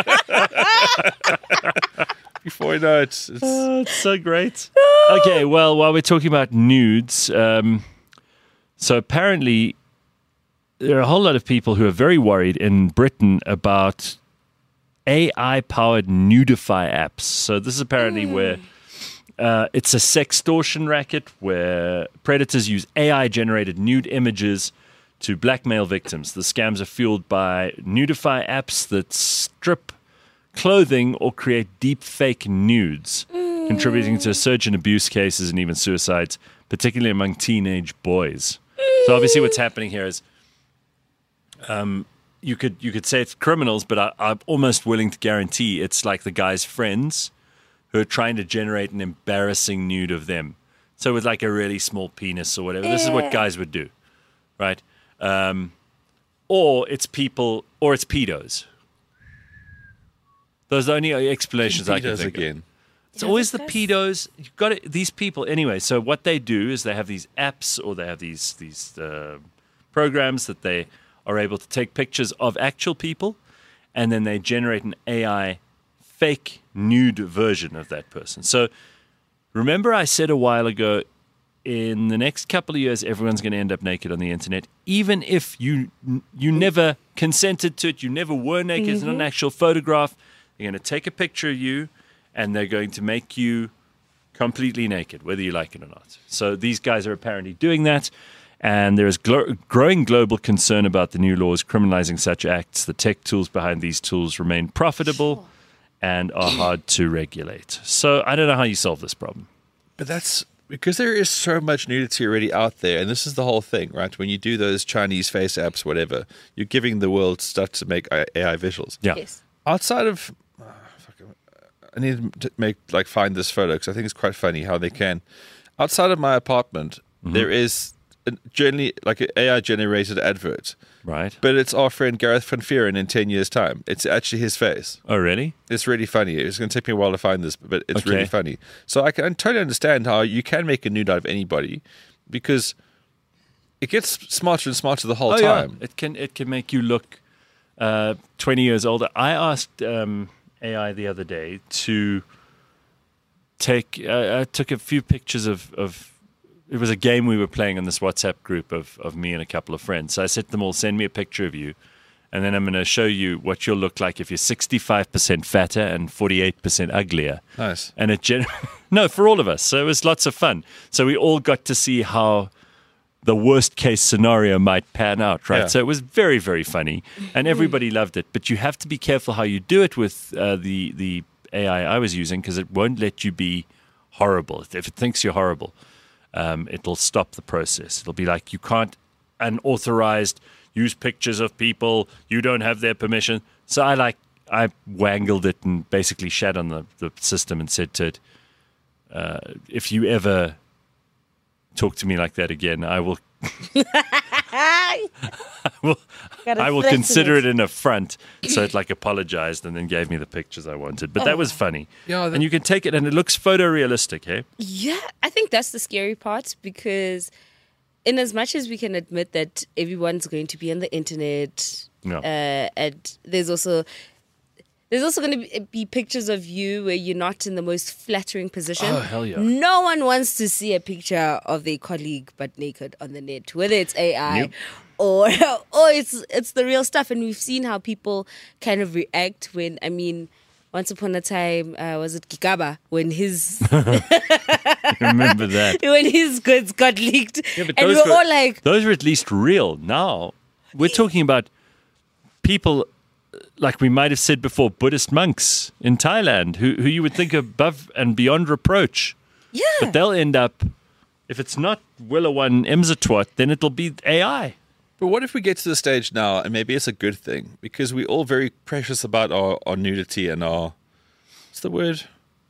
[SPEAKER 2] either. Before you know it, it's,
[SPEAKER 1] Oh, it's so great. Okay, well, while we're talking about nudes, um, so apparently there are a whole lot of people who are very worried in Britain about A I-powered nudify apps. So this is apparently where uh, it's a sextortion racket where predators use A I-generated nude images to blackmail victims. The scams are fueled by nudify apps that strip clothing or create deep fake nudes, contributing to a surge in abuse cases and even suicides, particularly among teenage boys. So obviously what's happening here is um, you could you could say it's criminals, but I, I'm almost willing to guarantee it's like the guy's friends who are trying to generate an embarrassing nude of them. So with like a really small penis or whatever. This is what guys would do, right? Um, or it's people, or it's pedos. Those are the only explanations I can
[SPEAKER 2] pedos
[SPEAKER 1] think of.
[SPEAKER 2] again.
[SPEAKER 1] It's always the
[SPEAKER 3] that's-
[SPEAKER 1] pedos. You've got it, these people anyway. So what they do is they have these apps or they have these these uh, programs that they are able to take pictures of actual people, and then they generate an A I fake nude version of that person. So remember, I said a while ago, in the next couple of years, everyone's going to end up naked on the internet, even if you you never consented to it, you never were naked. It's not an actual photograph. They're going to take a picture of you, and they're going to make you completely naked, whether you like it or not. So these guys are apparently doing that, and there is glo- growing global concern about the new laws criminalizing such acts. The tech tools behind these tools remain profitable and are hard to regulate. So I don't know how you solve this problem.
[SPEAKER 2] But that's because there is so much nudity already out there, and this is the whole thing, right? When you do those Chinese face apps, whatever, you're giving the world stuff to make A I visuals.
[SPEAKER 1] Yeah.
[SPEAKER 3] Yes.
[SPEAKER 2] Outside of, oh, fuck, I need to make like find this photo because I think it's quite funny how they can. Outside of my apartment, there is a, generally like an A I generated advert,
[SPEAKER 1] Right.
[SPEAKER 2] but it's our friend Gareth van Vieren in ten years' time. It's actually his face.
[SPEAKER 1] Oh, really?
[SPEAKER 2] It's really funny. It's going to take me a while to find this, but it's really
[SPEAKER 1] Okay.
[SPEAKER 2] funny. So I can totally understand how you can make a nude out of anybody because it gets smarter and smarter the whole
[SPEAKER 1] Oh,
[SPEAKER 2] time.
[SPEAKER 1] yeah. It can it can make you look uh, twenty years older. I asked um, A I the other day to take. Uh, I took a few pictures of, of. It was a game we were playing in this WhatsApp group of of me and a couple of friends. So I said to them all, "Send me a picture of you, and then I'm going to show you what you'll look like if you're sixty-five percent fatter and forty-eight percent uglier."
[SPEAKER 2] Nice.
[SPEAKER 1] And it gen- no, for all of us. So it was lots of fun. So we all got to see how the worst case scenario might pan out, right?
[SPEAKER 2] Yeah.
[SPEAKER 1] So it was very, very funny, and everybody loved it. But you have to be careful how you do it with uh, the the A I I was using, because it won't let you be horrible. If it thinks you're horrible, um, it'll stop the process. It'll be like, you can't unauthorized use pictures of people. You don't have their permission. So I like I wangled it and basically shat on the, the system and said to it, uh, if you ever talk to me like that again, I will I will,
[SPEAKER 3] Gotta
[SPEAKER 1] I will
[SPEAKER 3] threaten
[SPEAKER 1] consider
[SPEAKER 3] it.
[SPEAKER 1] it an affront. So it like apologized and then gave me the pictures I wanted. But that was funny.
[SPEAKER 2] Yeah, that-
[SPEAKER 1] and you can take it and it looks photorealistic, hey?
[SPEAKER 3] Yeah, I think that's the scary part, because in as much as we can admit that everyone's going to be on the internet,
[SPEAKER 1] No.
[SPEAKER 3] uh, and there's also there's also going to be, be pictures of you where you're not in the most flattering position.
[SPEAKER 1] Oh, hell yeah.
[SPEAKER 3] No one wants to see a picture of their colleague butt naked on the net, whether it's A I
[SPEAKER 1] Nope.
[SPEAKER 3] or or it's it's the real stuff. And we've seen how people kind of react when, I mean, once upon a time, uh, was it Kikaba, when his
[SPEAKER 1] Remember that.
[SPEAKER 3] when his goods got leaked,
[SPEAKER 1] Yeah, but
[SPEAKER 3] and we
[SPEAKER 1] those
[SPEAKER 3] were
[SPEAKER 1] were-
[SPEAKER 3] all like,
[SPEAKER 1] Those are at least real. Now, we're talking about people, like we might have said before, Buddhist monks in Thailand, who, who you would think are above and beyond reproach.
[SPEAKER 3] yeah,
[SPEAKER 1] But they'll end up, if it's not Willawan Imzatwat, then it'll be A I.
[SPEAKER 2] But what if we get to the stage now, and maybe it's a good thing, because we're all very precious about our, our nudity and our, what's the word?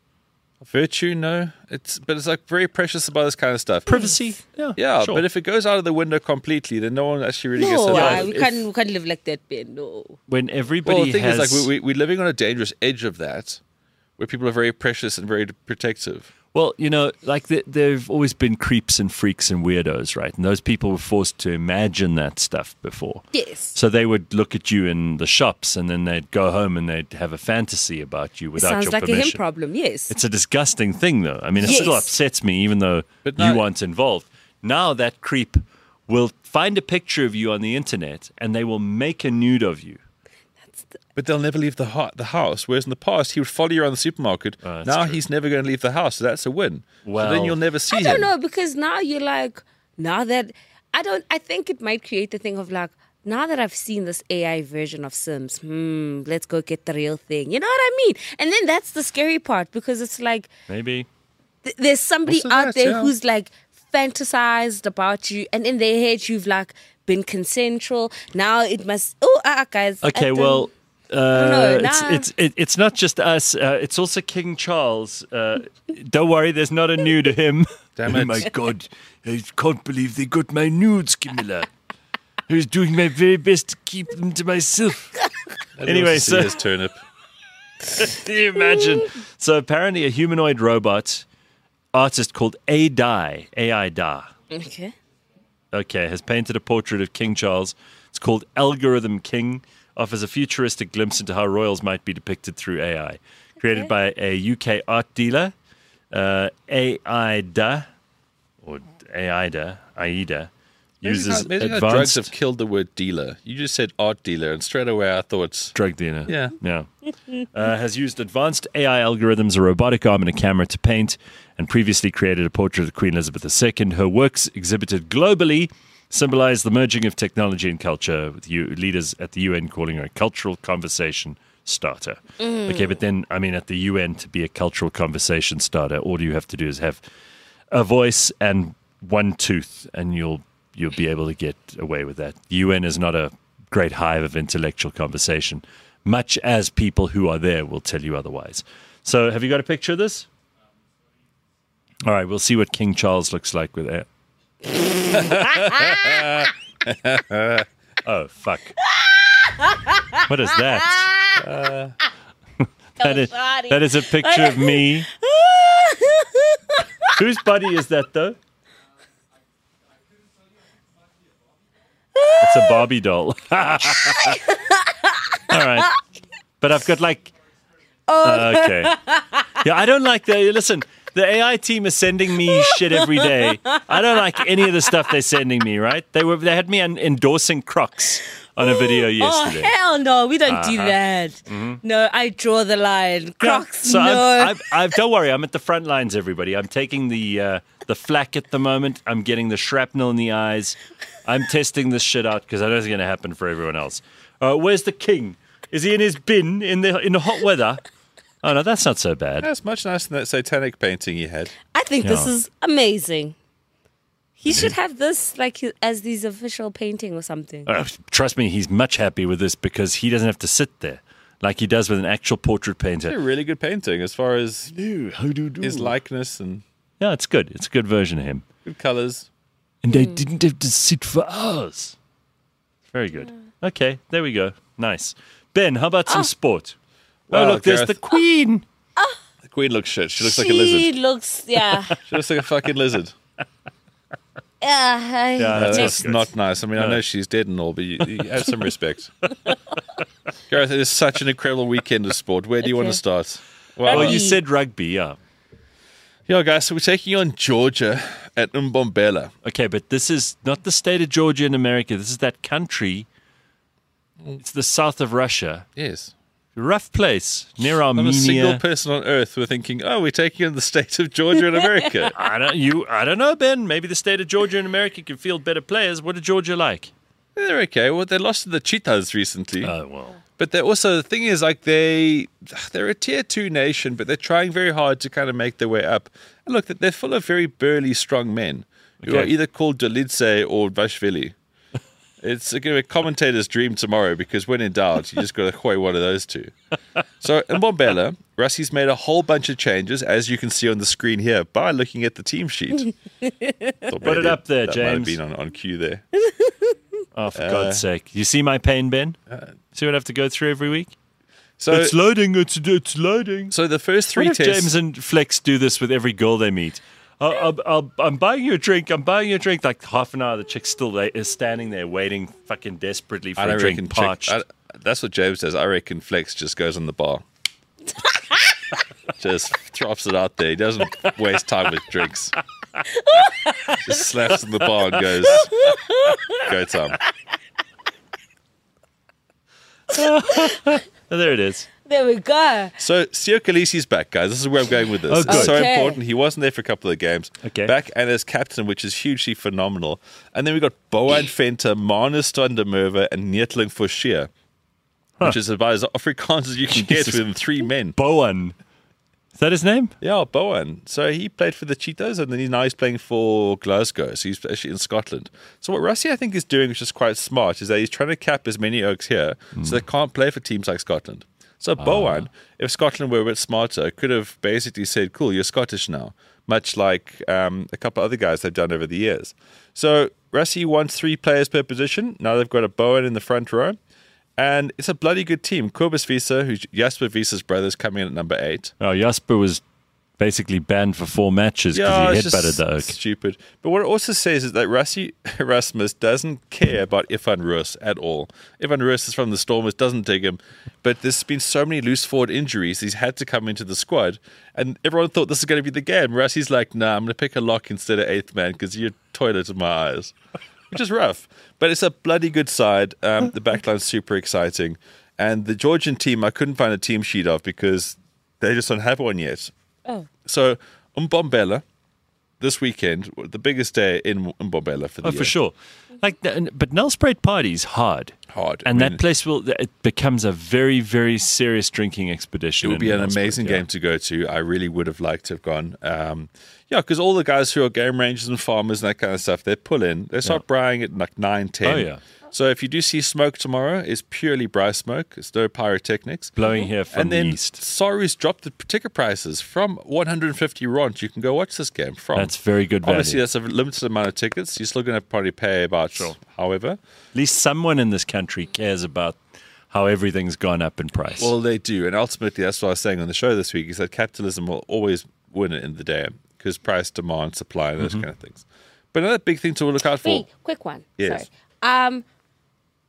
[SPEAKER 2] Virtue? No, it's but it's like very precious about this kind of stuff.
[SPEAKER 1] Privacy. Yeah,
[SPEAKER 2] Yeah,
[SPEAKER 1] sure.
[SPEAKER 2] but if it goes out of the window completely, then no one actually really gets
[SPEAKER 3] no,
[SPEAKER 2] to
[SPEAKER 3] uh,
[SPEAKER 2] live.
[SPEAKER 3] we
[SPEAKER 1] if-
[SPEAKER 3] can't we can't live like that, Ben. No,
[SPEAKER 1] when everybody
[SPEAKER 2] Well, the thing
[SPEAKER 1] has...
[SPEAKER 2] is, like, we, we, we're living on a dangerous edge of that, where people are very precious and very protective.
[SPEAKER 1] Well, you know, like the, there've always been creeps and freaks and weirdos, right? And those people were forced to imagine that stuff before.
[SPEAKER 3] yes,
[SPEAKER 1] So they would look at you in the shops, and then they'd go home and they'd have a fantasy about you
[SPEAKER 3] it
[SPEAKER 1] without
[SPEAKER 3] sounds
[SPEAKER 1] your
[SPEAKER 3] like a
[SPEAKER 1] permission.
[SPEAKER 3] him problem. Yes,
[SPEAKER 1] It's a disgusting thing, though. I mean, it still
[SPEAKER 3] Yes.
[SPEAKER 1] upsets me, even though
[SPEAKER 2] But
[SPEAKER 1] you
[SPEAKER 2] no-
[SPEAKER 1] aren't involved. Now that creep will find a picture of you on the internet, and they will make a nude of you.
[SPEAKER 2] But they'll never leave the ho- the house. Whereas in the past, he would follow you around the supermarket.
[SPEAKER 1] Oh, that's
[SPEAKER 2] now
[SPEAKER 1] true.
[SPEAKER 2] he's never going to leave the house, so that's a win. so
[SPEAKER 1] Well-
[SPEAKER 2] then you'll never see
[SPEAKER 3] I
[SPEAKER 2] him.
[SPEAKER 3] don't know, because now you're like, now that I don't, I think it might create the thing of like, now that I've seen this A I version of Sims, hmm, let's go get the real thing. You know what I mean? And then that's the scary part, because it's like,
[SPEAKER 1] Maybe.
[SPEAKER 3] th- there's somebody
[SPEAKER 2] Also
[SPEAKER 3] out
[SPEAKER 2] that,
[SPEAKER 3] there
[SPEAKER 2] yeah.
[SPEAKER 3] who's like fantasized about you, and in their head you've like been consensual. Now it must. Oh, ah, guys. I
[SPEAKER 1] Okay,
[SPEAKER 3] don't-
[SPEAKER 1] well, uh,
[SPEAKER 3] know,
[SPEAKER 1] it's
[SPEAKER 3] nah.
[SPEAKER 1] it's it, it's not just us. Uh, it's also King Charles. Uh, don't worry, there's not a nude of him.
[SPEAKER 2] Damn
[SPEAKER 1] Oh
[SPEAKER 2] it.
[SPEAKER 1] my God, I can't believe they got my nudes, Camilla. I was doing my very best to keep them to myself.
[SPEAKER 2] Nobody
[SPEAKER 1] Anyway,
[SPEAKER 2] wants to see
[SPEAKER 1] so-
[SPEAKER 2] his turnip.
[SPEAKER 1] Can you imagine? So apparently, a humanoid robot artist called A Dai, A I Da,
[SPEAKER 3] Okay.
[SPEAKER 1] okay, has painted a portrait of King Charles. It's called Algorithm King. Offers a futuristic glimpse into how royals might be depicted through A I. Created by a U K art dealer, uh, AIDA, or AIDA, AIDA,
[SPEAKER 2] Maybe
[SPEAKER 1] uses
[SPEAKER 2] how- maybe how drugs
[SPEAKER 1] advanced
[SPEAKER 2] have killed the word dealer. You just said art dealer, and straight away I thought,
[SPEAKER 1] drug dealer.
[SPEAKER 2] yeah.
[SPEAKER 1] Yeah. Uh, has used advanced A I algorithms, a robotic arm, and a camera to paint, and previously created a portrait of Queen Elizabeth the Second. Her works, exhibited globally, symbolize the merging of technology and culture, with you, leaders at the U N calling her a cultural conversation starter. Okay, but then, I mean, at the U N, to be a cultural conversation starter, all you have to do is have a voice and one tooth, and you'll you'll be able to get away with that. The U N is not a great hive of intellectual conversation, much as people who are there will tell you otherwise. So, have you got a picture of this? All right, we'll see what King Charles looks like with that. Oh, fuck. What is that? Uh, that, is, that is a picture of me. Whose body is that, though? That's a Barbie doll. All right. But I've got like... Uh, okay. Yeah, I don't like the... Listen, the A I team is sending me shit every day. I don't like any of the stuff they're sending me, right? They were they had me en- endorsing Crocs on a video yesterday.
[SPEAKER 3] Oh, hell no. We don't uh-huh. do that. Mm-hmm. No, I draw the line. Crocs,
[SPEAKER 1] yeah, so
[SPEAKER 3] no.
[SPEAKER 1] I've, I've, I've, don't worry, I'm at the front lines, everybody. I'm taking the uh, the flak at the moment. I'm getting the shrapnel in the eyes. I'm testing this shit out because I know it's going to happen for everyone else. Uh, where's the king? Is he in his bin in the in the hot weather? Oh, no, that's not so bad.
[SPEAKER 2] That's much nicer than that satanic painting you had.
[SPEAKER 3] I think
[SPEAKER 1] Yeah.
[SPEAKER 3] this is amazing. He should have this like hi- as his official painting or something.
[SPEAKER 1] Uh, trust me, he's much happy with this because he doesn't have to sit there like he does with an actual portrait
[SPEAKER 2] It's a
[SPEAKER 1] painter.
[SPEAKER 2] really good painting as far as
[SPEAKER 1] How do you do?
[SPEAKER 2] his likeness and
[SPEAKER 1] Yeah, it's good. It's a good version of him.
[SPEAKER 2] good colours.
[SPEAKER 1] And I didn't have to sit for hours. Very good. Okay, there we go. Nice. Ben, how about some sport? Oh,
[SPEAKER 2] Wow,
[SPEAKER 1] look, there's
[SPEAKER 2] Gareth.
[SPEAKER 1] the Queen.
[SPEAKER 2] The Queen looks shit. She looks like a
[SPEAKER 3] She
[SPEAKER 2] lizard.
[SPEAKER 3] looks, yeah.
[SPEAKER 2] She looks like a fucking lizard.
[SPEAKER 3] yeah, I,
[SPEAKER 1] Yeah,
[SPEAKER 2] Uh,
[SPEAKER 1] that's
[SPEAKER 2] that's
[SPEAKER 1] good.
[SPEAKER 2] not nice. I mean, I
[SPEAKER 1] No.
[SPEAKER 2] know she's dead and all, but you, you have some respect. Gareth, it is such an incredible weekend of sport. Where do you want
[SPEAKER 3] Okay.
[SPEAKER 2] to start?
[SPEAKER 1] Well,
[SPEAKER 2] Well,
[SPEAKER 1] you said rugby, yeah.
[SPEAKER 2] yeah, guys, so we're taking on Georgia at Mbombela.
[SPEAKER 1] Okay, but this is not the state of Georgia in America. This is that country. It's the south of Russia.
[SPEAKER 2] Yes.
[SPEAKER 1] Rough place near
[SPEAKER 2] Not a single
[SPEAKER 1] Armenia.
[SPEAKER 2] person on earth were thinking, oh, we're taking on the state of Georgia in America.
[SPEAKER 1] I don't you. I don't know, Ben. Maybe the state of Georgia in America can field better players. What did Georgia like?
[SPEAKER 2] They're okay. Well, they lost to the Cheetahs recently.
[SPEAKER 1] Oh well.
[SPEAKER 2] But they're also, the thing is, like, they, they're a tier two nation, but they're trying very hard to kind of make their way up. And look, they're full of very burly, strong men who
[SPEAKER 1] Okay.
[SPEAKER 2] are either called Dolidze or Vashvili. It's going to be a commentator's dream tomorrow because when in doubt, you just got to hoy one of those two. So in Mbombela, Russi's made a whole bunch of changes, as you can see on the screen here, by looking at the team sheet. Thought
[SPEAKER 1] Put it
[SPEAKER 2] maybe
[SPEAKER 1] up there,
[SPEAKER 2] that might have
[SPEAKER 1] James.
[SPEAKER 2] been on, on cue there.
[SPEAKER 1] Oh, for God's sake! You see my pain, Ben? See what I have to go through every week?
[SPEAKER 2] So,
[SPEAKER 1] it's loading. It's it's loading.
[SPEAKER 2] so the first three
[SPEAKER 1] What if
[SPEAKER 2] tests.
[SPEAKER 1] James and Flex do this with every girl they meet? I'll, I'll, I'll, I'm buying you a drink. I'm buying you a drink. Like half an hour, the chick's still there, is standing there waiting, fucking desperately for
[SPEAKER 2] I
[SPEAKER 1] a
[SPEAKER 2] don't
[SPEAKER 1] drink.
[SPEAKER 2] reckon
[SPEAKER 1] Parched.
[SPEAKER 2] Chick, I, that's what James says. I reckon Flex just goes on the bar. Just drops it out there. He doesn't waste time with drinks. Just slaps in the bar and goes, go Tom.
[SPEAKER 1] Oh, there it is.
[SPEAKER 3] there we go.
[SPEAKER 2] So Sio Khaleesi's back, guys. This is where I'm going with this.
[SPEAKER 1] Oh, good.
[SPEAKER 2] It's so
[SPEAKER 3] Okay.
[SPEAKER 2] important. He wasn't there for a couple of games.
[SPEAKER 1] Okay.
[SPEAKER 2] Back and as captain, which is hugely phenomenal. And then we got Boan Venter, Manus van der Merwe, and Neetling Forshia, which is about as Afrikaans as you can get
[SPEAKER 1] Jesus.
[SPEAKER 2] within three men.
[SPEAKER 1] Bowen. Is that his name?
[SPEAKER 2] Yeah, Bowen. So he played for the Cheetahs, and then he's now he's playing for Glasgow. So he's actually in Scotland. So what Russia, I think, is doing, which is quite smart, is that he's trying to cap as many Oaks here, so they can't play for teams like Scotland. So Bowen, if Scotland were a bit smarter, could have basically said, "Cool, you're Scottish now," much like um, a couple other guys they've done over the years. So Russia wants three players per position. Now they've got a Bowen in the front row. And it's a bloody good team. Kobus Visa, who's Jasper Visa's brother, is coming in at number eight.
[SPEAKER 1] Oh, Jasper was basically banned for four matches because he
[SPEAKER 2] it's
[SPEAKER 1] headbutted the oak.
[SPEAKER 2] stupid. But what it also says is that Rassi Erasmus doesn't care about Ivan Rus at all. Ivan Rus is from the Stormers, doesn't dig him. But there's been so many loose forward injuries, he's had to come into the squad. And everyone thought this is going to be the game. Rassi's like, nah, I'm going to pick a lock instead of eighth man because you're toilet in my eyes. Which is rough. But it's a bloody good side. Um, the backline's super exciting. And the Georgian team, I couldn't find a team sheet of because they just don't have one yet.
[SPEAKER 3] Oh.
[SPEAKER 2] So, Mbombela, this weekend, the biggest day in Mbombela for the
[SPEAKER 1] Oh,
[SPEAKER 2] year.
[SPEAKER 1] for sure. Like, the- but Nelspruit Party's hard.
[SPEAKER 2] Hard. I
[SPEAKER 1] And
[SPEAKER 2] mean,
[SPEAKER 1] that place will, it becomes a very, very serious drinking expedition.
[SPEAKER 2] It would
[SPEAKER 1] in
[SPEAKER 2] be an
[SPEAKER 1] Nelspruit,
[SPEAKER 2] amazing
[SPEAKER 1] yeah.
[SPEAKER 2] game to go to. I really would have liked to have gone. Um, yeah, because all the guys who are game rangers and farmers and that kind of stuff, they pull in. They start braaiing at like nine, ten.
[SPEAKER 1] Oh, yeah.
[SPEAKER 2] So if you do see smoke tomorrow, it's purely braai smoke. It's no pyrotechnics.
[SPEAKER 1] Blowing here from
[SPEAKER 2] and then
[SPEAKER 1] the east.
[SPEAKER 2] Saru's dropped the ticket prices from one hundred fifty rand. You can go watch this game from.
[SPEAKER 1] That's very good value.
[SPEAKER 2] Obviously, that's a limited amount of tickets. You're still going to probably pay about, however.
[SPEAKER 1] At least someone in this country cares about how everything's gone up in price.
[SPEAKER 2] Well, they do. And ultimately, that's what I was saying on the show this week, is that capitalism will always win it in the day because price, demand, supply, and those
[SPEAKER 1] Mm-hmm.
[SPEAKER 2] kind of things. But another big thing to look out for.
[SPEAKER 3] Wait, quick one.
[SPEAKER 2] Yes.
[SPEAKER 3] Sorry. Um,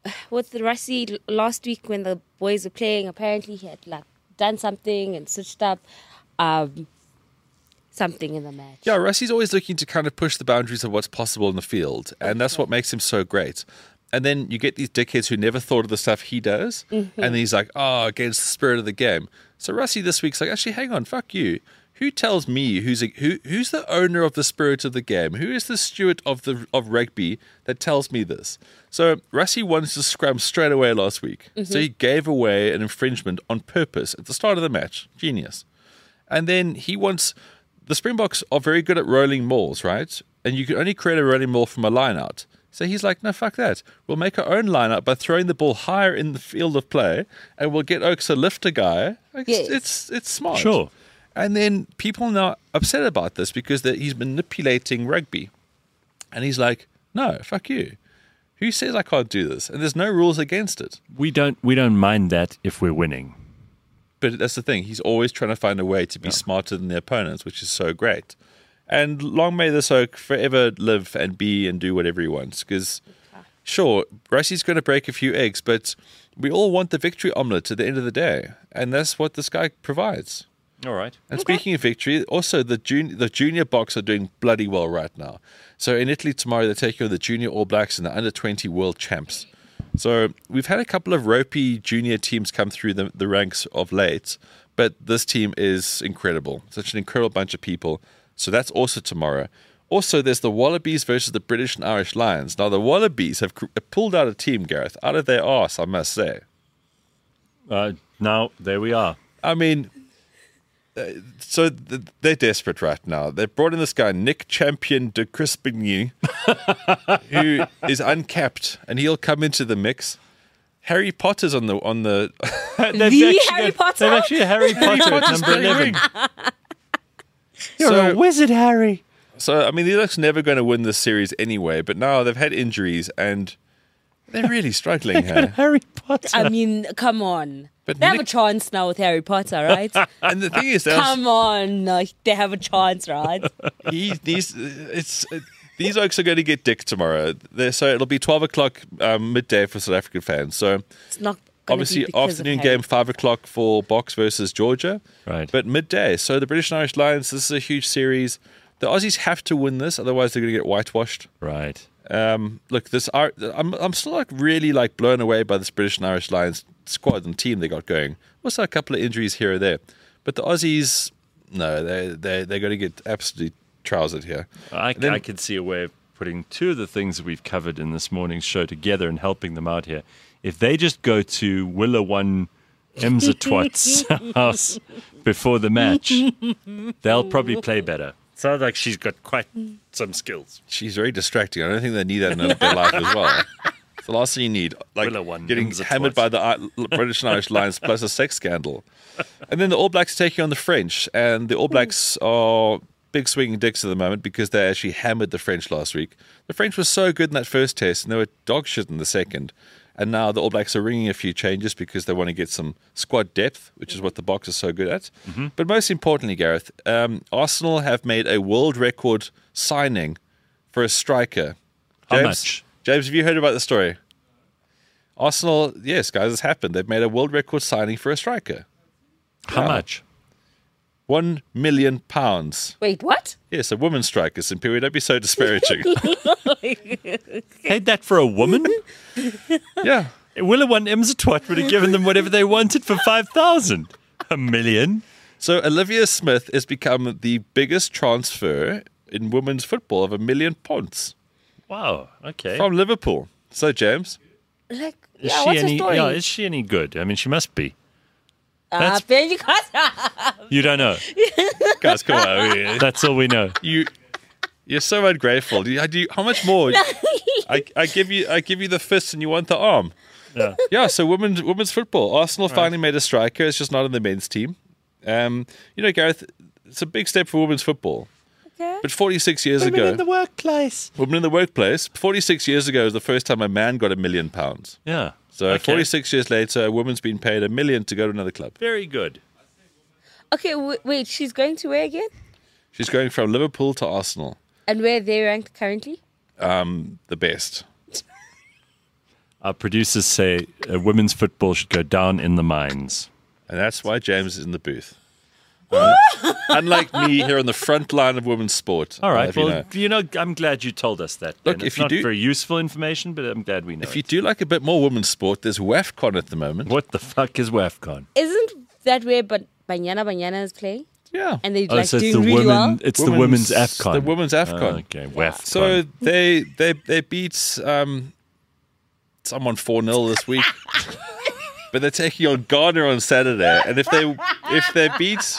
[SPEAKER 3] with the Russie l- last week when the boys were playing, apparently he had like done something and switched up um, something in the match.
[SPEAKER 2] Yeah, Russie's always looking to kind of push the boundaries of what's possible in the field, and that's what makes him so great. And then you get these dickheads who never thought of the stuff he does,
[SPEAKER 3] Mm-hmm.
[SPEAKER 2] and he's like, oh, against the spirit of the game. So Russie this week's like, actually, hang on, fuck you. Who tells me who's a, who who's the owner of the spirit of the game? Who is the steward of the of rugby that tells me this? So Russie wanted to scrum straight away last week. So he gave away an infringement on purpose at the start of the match. Genius. And then he wants the Springboks are very good at rolling mauls, right? And you can only create a rolling maul from a line out. So he's like, no, fuck that. We'll make our own lineup by throwing the ball higher in the field of play, and we'll get Oaks to lift a guy. Like,
[SPEAKER 3] Yes.
[SPEAKER 2] it's, it's it's smart.
[SPEAKER 1] Sure.
[SPEAKER 2] And then people are now upset about this because that he's manipulating rugby. And he's like, no, fuck you. Who says I can't do this? And there's no rules against it.
[SPEAKER 1] We don't we don't mind that if we're winning.
[SPEAKER 2] But that's the thing. He's always trying to find a way to be smarter than the opponents, which is so great. And long may this Oak forever live and be and do whatever he wants. Because, sure, Russie's going to break a few eggs, but we all want the victory omelette at the end of the day. And that's what this guy provides.
[SPEAKER 1] All right.
[SPEAKER 2] And speaking of victory, also the junior, the junior Boks are doing bloody well right now. So in Italy tomorrow, they're taking on the junior All Blacks and the under twenty world champs. So we've had a couple of ropey junior teams come through the, the ranks of late, but this team is incredible. Such an incredible bunch of people. So that's also tomorrow. Also, there's the Wallabies versus the British and Irish Lions. Now, the Wallabies have cr- pulled out a team, Gareth, out of their arse, I must say.
[SPEAKER 1] Uh, now there we are.
[SPEAKER 2] I mean, uh, so th- they're desperate right now. They've brought in this guy, Nick Champion de Crispigny, who is uncapped, and he'll come into the mix. Harry Potter's on the on the.
[SPEAKER 1] They've
[SPEAKER 3] The
[SPEAKER 1] actually
[SPEAKER 3] Harry
[SPEAKER 1] got-
[SPEAKER 3] Potter?
[SPEAKER 1] They've actually Harry Potter at
[SPEAKER 2] Potter's
[SPEAKER 1] number eleven. You're
[SPEAKER 2] So-
[SPEAKER 1] a wizard, Harry.
[SPEAKER 2] So I mean, the Ducks never going to win this series anyway. But now they've had injuries, and they're really struggling here.
[SPEAKER 1] Harry Potter.
[SPEAKER 3] I mean, come on.
[SPEAKER 2] But
[SPEAKER 3] they have a
[SPEAKER 2] Nick-
[SPEAKER 3] chance now with Harry Potter, right?
[SPEAKER 2] And the thing is, they're-
[SPEAKER 3] Come on. like, They have a chance, right?
[SPEAKER 2] he, these it's uh, these Oaks are going to get dick tomorrow. They're, so it'll be twelve o'clock um, midday for South African fans. So
[SPEAKER 3] It's not gonna
[SPEAKER 2] obviously
[SPEAKER 3] be because of
[SPEAKER 2] afternoon
[SPEAKER 3] Harry.
[SPEAKER 2] game five o'clock for Boks versus Georgia.
[SPEAKER 1] Right.
[SPEAKER 2] But midday. So the British and Irish Lions. This is a huge series. The Aussies have to win this, otherwise they're going to get whitewashed.
[SPEAKER 1] Right.
[SPEAKER 2] Um, look, this Ar- I'm I'm still like really like blown away by this British and Irish Lions squad and team they got going. Also a couple of injuries here or there, but the Aussies, no, they they they're going to get absolutely trousered here.
[SPEAKER 1] I,
[SPEAKER 2] Then-
[SPEAKER 1] I could see a way of putting two of the things that we've covered in this morning's show together and helping them out here. If they just go to Willa One Emzatwat's house before the match, they'll probably play better. Sounds like she's got quite some skills.
[SPEAKER 2] She's very distracting. I don't think they need that in their life as well. It's the last thing you need, like
[SPEAKER 1] Willow one,
[SPEAKER 2] getting
[SPEAKER 1] him's a
[SPEAKER 2] hammered
[SPEAKER 1] twat.
[SPEAKER 2] by the I- British and Irish Lions plus a sex scandal. And then the All Blacks taking on the French, and the All Blacks are big swinging dicks at the moment because they actually hammered the French last week. The French were so good in that first test, and they were dog shit in the second. And now the All Blacks are ringing a few changes because they want to get some squad depth, which is what the Boks are so good at.
[SPEAKER 1] Mm-hmm.
[SPEAKER 2] But most importantly, Gareth, um, Arsenal have made a world record signing for a striker.
[SPEAKER 1] How
[SPEAKER 2] James,
[SPEAKER 1] much?
[SPEAKER 2] James, have you heard about the story? Arsenal, yes, guys, it's happened. They've made a world record signing for a striker.
[SPEAKER 1] How
[SPEAKER 2] Wow.
[SPEAKER 1] much?
[SPEAKER 2] One million pounds.
[SPEAKER 3] Wait, what?
[SPEAKER 2] Yes, a woman striker, Imperial. Don't be so disparaging.
[SPEAKER 1] Paid that for a woman?
[SPEAKER 2] Yeah.
[SPEAKER 1] Willa One Emzatwat would have given them whatever they wanted for five thousand. A million?
[SPEAKER 2] So Olivia Smith has become the biggest transfer in women's football of a million pounds
[SPEAKER 1] Wow. Okay.
[SPEAKER 2] from Liverpool. So, James,
[SPEAKER 3] Like,
[SPEAKER 1] Is
[SPEAKER 3] yeah,
[SPEAKER 1] she
[SPEAKER 3] what's
[SPEAKER 1] any?
[SPEAKER 3] the story?
[SPEAKER 1] Yeah, is she any good? I mean, she must be.
[SPEAKER 3] Ah,
[SPEAKER 1] that's-
[SPEAKER 3] Ben, you can't-
[SPEAKER 1] You don't know.
[SPEAKER 2] guys, come on.
[SPEAKER 1] That's all we know.
[SPEAKER 2] You, you're so ungrateful. Do you, do you, how much more? I, I give you, I give you the fist, and you want the arm.
[SPEAKER 1] Yeah.
[SPEAKER 2] Yeah. So, women's women's football. Arsenal finally made a striker. It's just not in the men's team. Um, you know, Gareth, it's a big step for women's football.
[SPEAKER 3] Okay.
[SPEAKER 2] But forty-six years
[SPEAKER 1] Women
[SPEAKER 2] ago,
[SPEAKER 1] in the workplace.
[SPEAKER 2] women in the workplace. forty-six years ago was the first time a man got a million pounds.
[SPEAKER 1] Yeah.
[SPEAKER 2] So
[SPEAKER 1] Okay.
[SPEAKER 2] forty-six years later, a woman's been paid a million to go to another club.
[SPEAKER 1] Very good.
[SPEAKER 3] Okay, w- wait, she's going to where again?
[SPEAKER 2] She's going from Liverpool to Arsenal.
[SPEAKER 3] And where they ranked currently?
[SPEAKER 2] Um, the best.
[SPEAKER 1] Our producers say uh, women's football should go down in the mines.
[SPEAKER 2] And that's why James is in the booth. Uh, unlike me here on the front line of women's sport.
[SPEAKER 1] All
[SPEAKER 2] I'll
[SPEAKER 1] right.
[SPEAKER 2] have you
[SPEAKER 1] Well,
[SPEAKER 2] know.
[SPEAKER 1] you know, I'm glad you told us that.
[SPEAKER 2] Look,
[SPEAKER 1] Ben.
[SPEAKER 2] if
[SPEAKER 1] it's
[SPEAKER 2] you
[SPEAKER 1] not
[SPEAKER 2] do-
[SPEAKER 1] very useful information, but I'm glad we know.
[SPEAKER 2] If you
[SPEAKER 1] it.
[SPEAKER 2] do like a bit more women's sport, there's WAFCON at the moment.
[SPEAKER 1] What the fuck is WAFCON?
[SPEAKER 3] Isn't that where but Banyana Banyana is playing?
[SPEAKER 2] Yeah.
[SPEAKER 3] And they're
[SPEAKER 1] Oh,
[SPEAKER 3] like
[SPEAKER 1] so it's
[SPEAKER 3] doing
[SPEAKER 1] the
[SPEAKER 3] really
[SPEAKER 1] women.
[SPEAKER 3] well?
[SPEAKER 1] It's the women's AFCON.
[SPEAKER 2] The women's AFCON.
[SPEAKER 1] Oh, okay, WAFCON.
[SPEAKER 2] So they they they beat um, someone four nil this week. But they're taking on Ghana on Saturday. And if they if they beat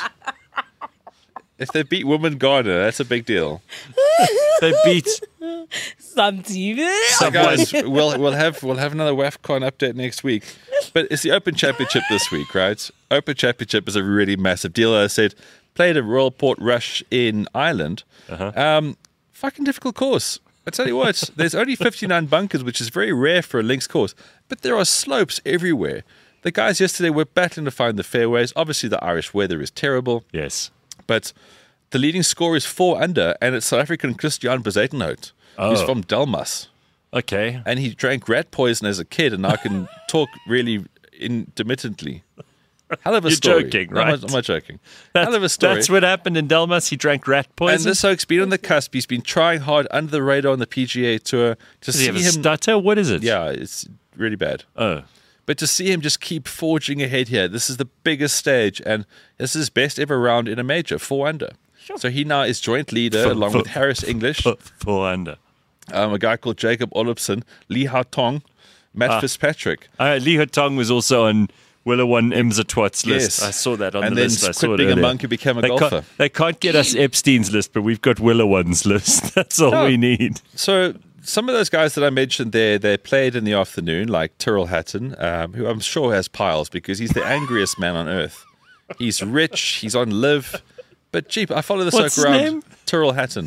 [SPEAKER 2] if they beat women Ghana, that's a big deal.
[SPEAKER 1] they beat.
[SPEAKER 3] Some T V.
[SPEAKER 2] So guys, we'll we'll have we'll have another WAFCON update next week. But it's the Open Championship this week, right? Open Championship is a really massive deal. As I said, played at Royal Port Rush in Ireland.
[SPEAKER 1] Uh-huh.
[SPEAKER 2] Um, fucking difficult course. I tell you what, there's only fifty-nine bunkers, which is very rare for a links course. But there are slopes everywhere. The guys yesterday were battling to find the fairways. Obviously, the Irish weather is terrible.
[SPEAKER 1] Yes.
[SPEAKER 2] But the leading score is four under, and it's South African Christian Bezuidenhout, who's
[SPEAKER 1] Oh.
[SPEAKER 2] from Delmas.
[SPEAKER 1] Okay.
[SPEAKER 2] And he drank rat poison as a kid, and I can talk really intermittently. Hell of a
[SPEAKER 1] You're
[SPEAKER 2] story.
[SPEAKER 1] joking,
[SPEAKER 2] No, I'm
[SPEAKER 1] right?
[SPEAKER 2] not- I'm not joking.
[SPEAKER 1] That's,
[SPEAKER 2] Hell of a story.
[SPEAKER 1] that's what happened in Delmas. He drank rat poison.
[SPEAKER 2] and this oak's been on the cusp. He's been trying hard under the radar on the P G A Tour. To
[SPEAKER 1] Does
[SPEAKER 2] see
[SPEAKER 1] he have a
[SPEAKER 2] him,
[SPEAKER 1] stutter? What is it?
[SPEAKER 2] yeah, it's really bad.
[SPEAKER 1] Oh.
[SPEAKER 2] But to see him just keep forging ahead here, this is the biggest stage, and this is his best ever round in a major, four under. So he now is joint leader
[SPEAKER 1] For-
[SPEAKER 2] along
[SPEAKER 1] for-
[SPEAKER 2] with Harris English,
[SPEAKER 1] Four, four under.
[SPEAKER 2] um, a guy called Jacob Olupson, Lee Hao Tong, Matt
[SPEAKER 1] Ah.
[SPEAKER 2] Fitzpatrick.
[SPEAKER 1] Uh, Lee Hotong was also on Willowan Imza Twat's list.
[SPEAKER 2] Yes.
[SPEAKER 1] I saw that on
[SPEAKER 2] And
[SPEAKER 1] the
[SPEAKER 2] then
[SPEAKER 1] list. I
[SPEAKER 2] quit
[SPEAKER 1] saw it
[SPEAKER 2] being a
[SPEAKER 1] earlier.
[SPEAKER 2] monk and became a
[SPEAKER 1] they
[SPEAKER 2] golfer.
[SPEAKER 1] Can't, they can't get us Epstein's list, but we've got Willowan's list. That's all
[SPEAKER 2] No.
[SPEAKER 1] we need.
[SPEAKER 2] So some of those guys that I mentioned there, they played in the afternoon, like Tyrrell Hatton, um, who I'm sure has piles because he's the angriest man on earth. He's rich, he's on live, but cheap. I follow this
[SPEAKER 1] What's
[SPEAKER 2] oak
[SPEAKER 1] his
[SPEAKER 2] around.
[SPEAKER 1] name?
[SPEAKER 2] Tyrrell Hatton.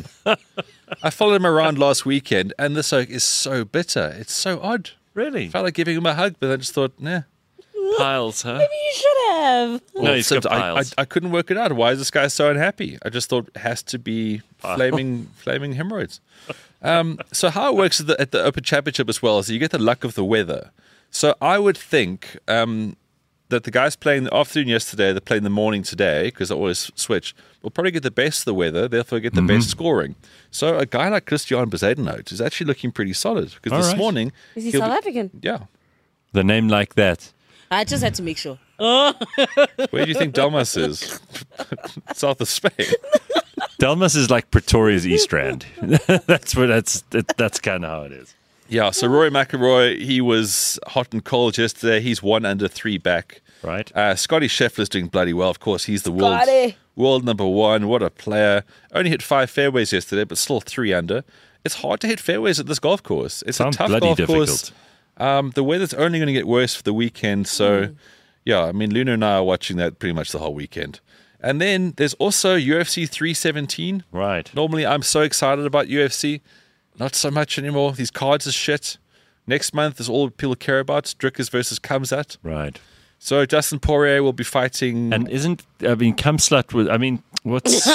[SPEAKER 2] I followed him around last weekend, and this oak is so bitter. It's so odd.
[SPEAKER 1] Really?
[SPEAKER 2] Felt like giving him a hug, but I just thought, nah.
[SPEAKER 1] Piles, huh?
[SPEAKER 3] You should have.
[SPEAKER 1] No, he's got
[SPEAKER 2] Except I, I,
[SPEAKER 1] piles.
[SPEAKER 2] I couldn't work it out. Why is this guy so unhappy? I just thought it has to be flaming, flaming hemorrhoids. Um, so how it works at the, at the Open Championship as well is that you get the luck of the weather. So I would think um, that the guys playing the afternoon yesterday, they're playing the morning today because they always switch, will probably get the best of the weather, therefore get the
[SPEAKER 1] Mm-hmm.
[SPEAKER 2] best scoring. So a guy like Christian Bezuidenhout is actually looking pretty solid because
[SPEAKER 1] All
[SPEAKER 2] this
[SPEAKER 1] right.
[SPEAKER 2] morning...
[SPEAKER 3] Is he
[SPEAKER 2] he'll
[SPEAKER 3] South
[SPEAKER 2] be-
[SPEAKER 3] African?
[SPEAKER 2] Yeah.
[SPEAKER 1] The name like that.
[SPEAKER 3] I just had to make sure.
[SPEAKER 2] Where do you think Delmas is? South of Spain.
[SPEAKER 1] Delmas is like Pretoria's East Rand. that's what that's that, that's kind of how it is.
[SPEAKER 2] Yeah, so Rory McIlroy, he was hot and cold yesterday. He's one under three back.
[SPEAKER 1] Right.
[SPEAKER 2] Uh, Scotty Scheffler's doing bloody well. Of course, he's the world,
[SPEAKER 3] Scotty.
[SPEAKER 2] world number one. What a player. Only hit five fairways yesterday, but still three under. It's hard to hit fairways at this golf course. It's
[SPEAKER 1] Sounds
[SPEAKER 2] a tough
[SPEAKER 1] bloody
[SPEAKER 2] golf
[SPEAKER 1] difficult.
[SPEAKER 2] course. Um, the weather's only going to get worse for the weekend. So, yeah, I mean, Luna and I are watching that pretty much the whole weekend. And then there's also U F C three seventeen.
[SPEAKER 1] Right.
[SPEAKER 2] Normally, I'm so excited about U F C. Not so much anymore. These cards are shit. Next month is all people care about. Drickers versus Kamzat.
[SPEAKER 1] Right.
[SPEAKER 2] So Justin Poirier will be fighting.
[SPEAKER 1] And isn't I mean Kamslat was I mean what's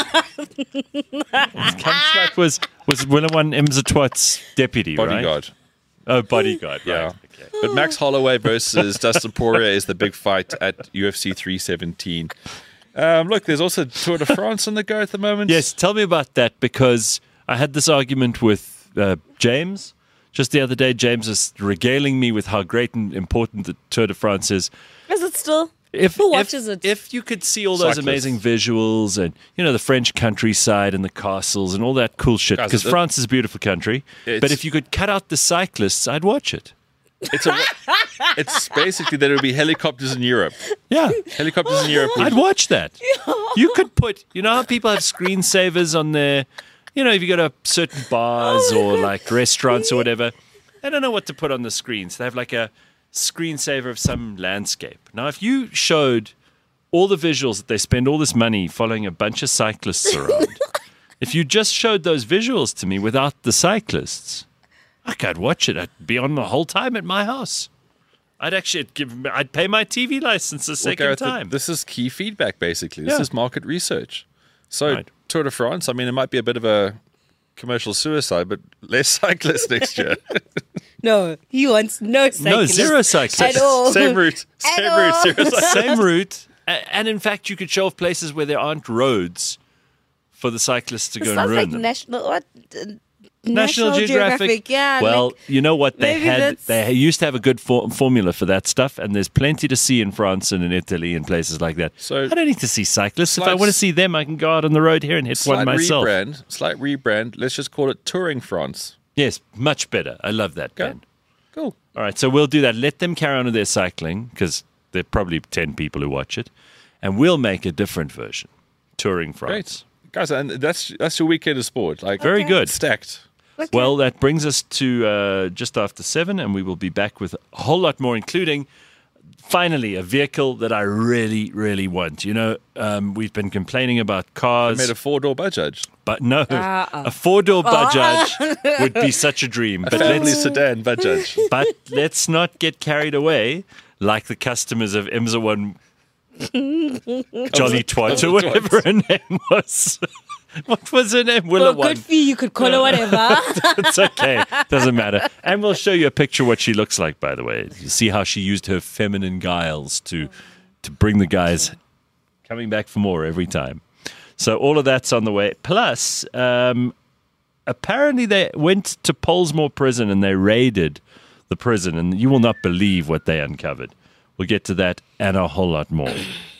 [SPEAKER 1] Kamslat was was Willowan Imza Twat's deputy, right?
[SPEAKER 2] bodyguard.
[SPEAKER 1] Oh, bodyguard.
[SPEAKER 2] Yeah.
[SPEAKER 1] Right. Okay.
[SPEAKER 2] But Max Holloway versus Dustin Poirier is the big fight at U F C three seventeen. Um, look, there's also Tour de France on the go at the moment.
[SPEAKER 1] Yes, tell me about that because I had this argument with uh, James just the other day. James was regaling me with how great and important the Tour de France is.
[SPEAKER 3] Is it still?
[SPEAKER 1] If,
[SPEAKER 3] Who
[SPEAKER 1] if-
[SPEAKER 3] watches it?
[SPEAKER 1] If you could see all those
[SPEAKER 2] Cyclists.
[SPEAKER 1] amazing visuals and, you know, the French countryside and the castles and all that cool shit,
[SPEAKER 2] Guys,
[SPEAKER 1] because
[SPEAKER 2] it-
[SPEAKER 1] France is a beautiful country.
[SPEAKER 2] It's-
[SPEAKER 1] But if you could cut out the cyclists, I'd watch it.
[SPEAKER 2] It's a, it's basically that it would be helicopters in Europe.
[SPEAKER 1] Yeah.
[SPEAKER 2] Helicopters in Europe. would-
[SPEAKER 1] I'd watch that. You could put, you know how people have screensavers on their, you know, if you go to certain bars or like restaurants or whatever, they don't know what to put on the screens. They have like a screensaver of some landscape. Now, if you showed all the visuals that they spend all this money following a bunch of cyclists around, if you just showed those visuals to me without the cyclists, I could watch it. I'd be on the whole time at my house. I'd actually give. I'd pay my T V license a
[SPEAKER 2] Well,
[SPEAKER 1] second
[SPEAKER 2] Gareth, th-
[SPEAKER 1] time.
[SPEAKER 2] This is key feedback, basically. This
[SPEAKER 1] Yeah.
[SPEAKER 2] is market research. So
[SPEAKER 1] Right.
[SPEAKER 2] Tour de France, I mean, it might be a bit of a commercial suicide, but less cyclists next year.
[SPEAKER 3] No, he wants no cyclists.
[SPEAKER 1] No, zero cyclists.
[SPEAKER 3] At all.
[SPEAKER 2] Same route.
[SPEAKER 3] At
[SPEAKER 2] Same
[SPEAKER 3] all.
[SPEAKER 2] route. Seriously.
[SPEAKER 1] Same route. A- And in fact, you could show off places where there aren't roads for the cyclists to
[SPEAKER 3] It
[SPEAKER 1] go and
[SPEAKER 3] sounds
[SPEAKER 1] ruin
[SPEAKER 3] like
[SPEAKER 1] them.
[SPEAKER 3] national what? Uh,
[SPEAKER 1] National, Geographic.
[SPEAKER 3] Yeah.
[SPEAKER 1] Well,
[SPEAKER 3] like,
[SPEAKER 1] you know what? They
[SPEAKER 3] maybe
[SPEAKER 1] had
[SPEAKER 3] that's-
[SPEAKER 1] they used to have a good for- formula for that stuff, and there's plenty to see in France and in Italy and places like that.
[SPEAKER 2] So-
[SPEAKER 1] I don't need to see cyclists. If I
[SPEAKER 2] Slight-
[SPEAKER 1] want to see them, I can go out on the road here and hit
[SPEAKER 2] Slight
[SPEAKER 1] one myself.
[SPEAKER 2] rebrand. Slight rebrand. Let's just call it Touring France.
[SPEAKER 1] Yes, much better. I love that,
[SPEAKER 2] Okay.
[SPEAKER 1] Ben.
[SPEAKER 2] Cool.
[SPEAKER 1] All right, so we'll do that. Let them carry on with their cycling because there are probably ten people who watch it, and we'll make a different version, Touring France.
[SPEAKER 2] Great. Guys, and that's that's your weekend of sport. Like
[SPEAKER 1] Very good.
[SPEAKER 2] Stacked.
[SPEAKER 3] okay.
[SPEAKER 1] Well, that brings us to uh, just after seven, and we will be back with a whole lot more, including finally a vehicle that I really, really want. You know, um, we've been complaining about
[SPEAKER 2] I
[SPEAKER 1] cars,
[SPEAKER 2] made a four-door Bajaj.
[SPEAKER 1] but no,
[SPEAKER 3] Uh-uh.
[SPEAKER 1] a four-door Bajaj would be such a dream. But
[SPEAKER 2] Family
[SPEAKER 1] let's,
[SPEAKER 2] sedan Bajaj.
[SPEAKER 1] but let's not get carried away like the customers of Imza One Jolly Twat or whatever her name was. What was her name?
[SPEAKER 3] For
[SPEAKER 1] Willow
[SPEAKER 3] a
[SPEAKER 1] One.
[SPEAKER 3] good fee, you could call her whatever.
[SPEAKER 1] It's okay. Doesn't matter. And we'll show you a picture of what she looks like, by the way. You see how she used her feminine guiles to to bring the guys coming back for more every time. So all of that's on the way. Plus, um, apparently they went to Polesmore Prison and they raided the prison, and you will not believe what they uncovered. We'll get to that and a whole lot more.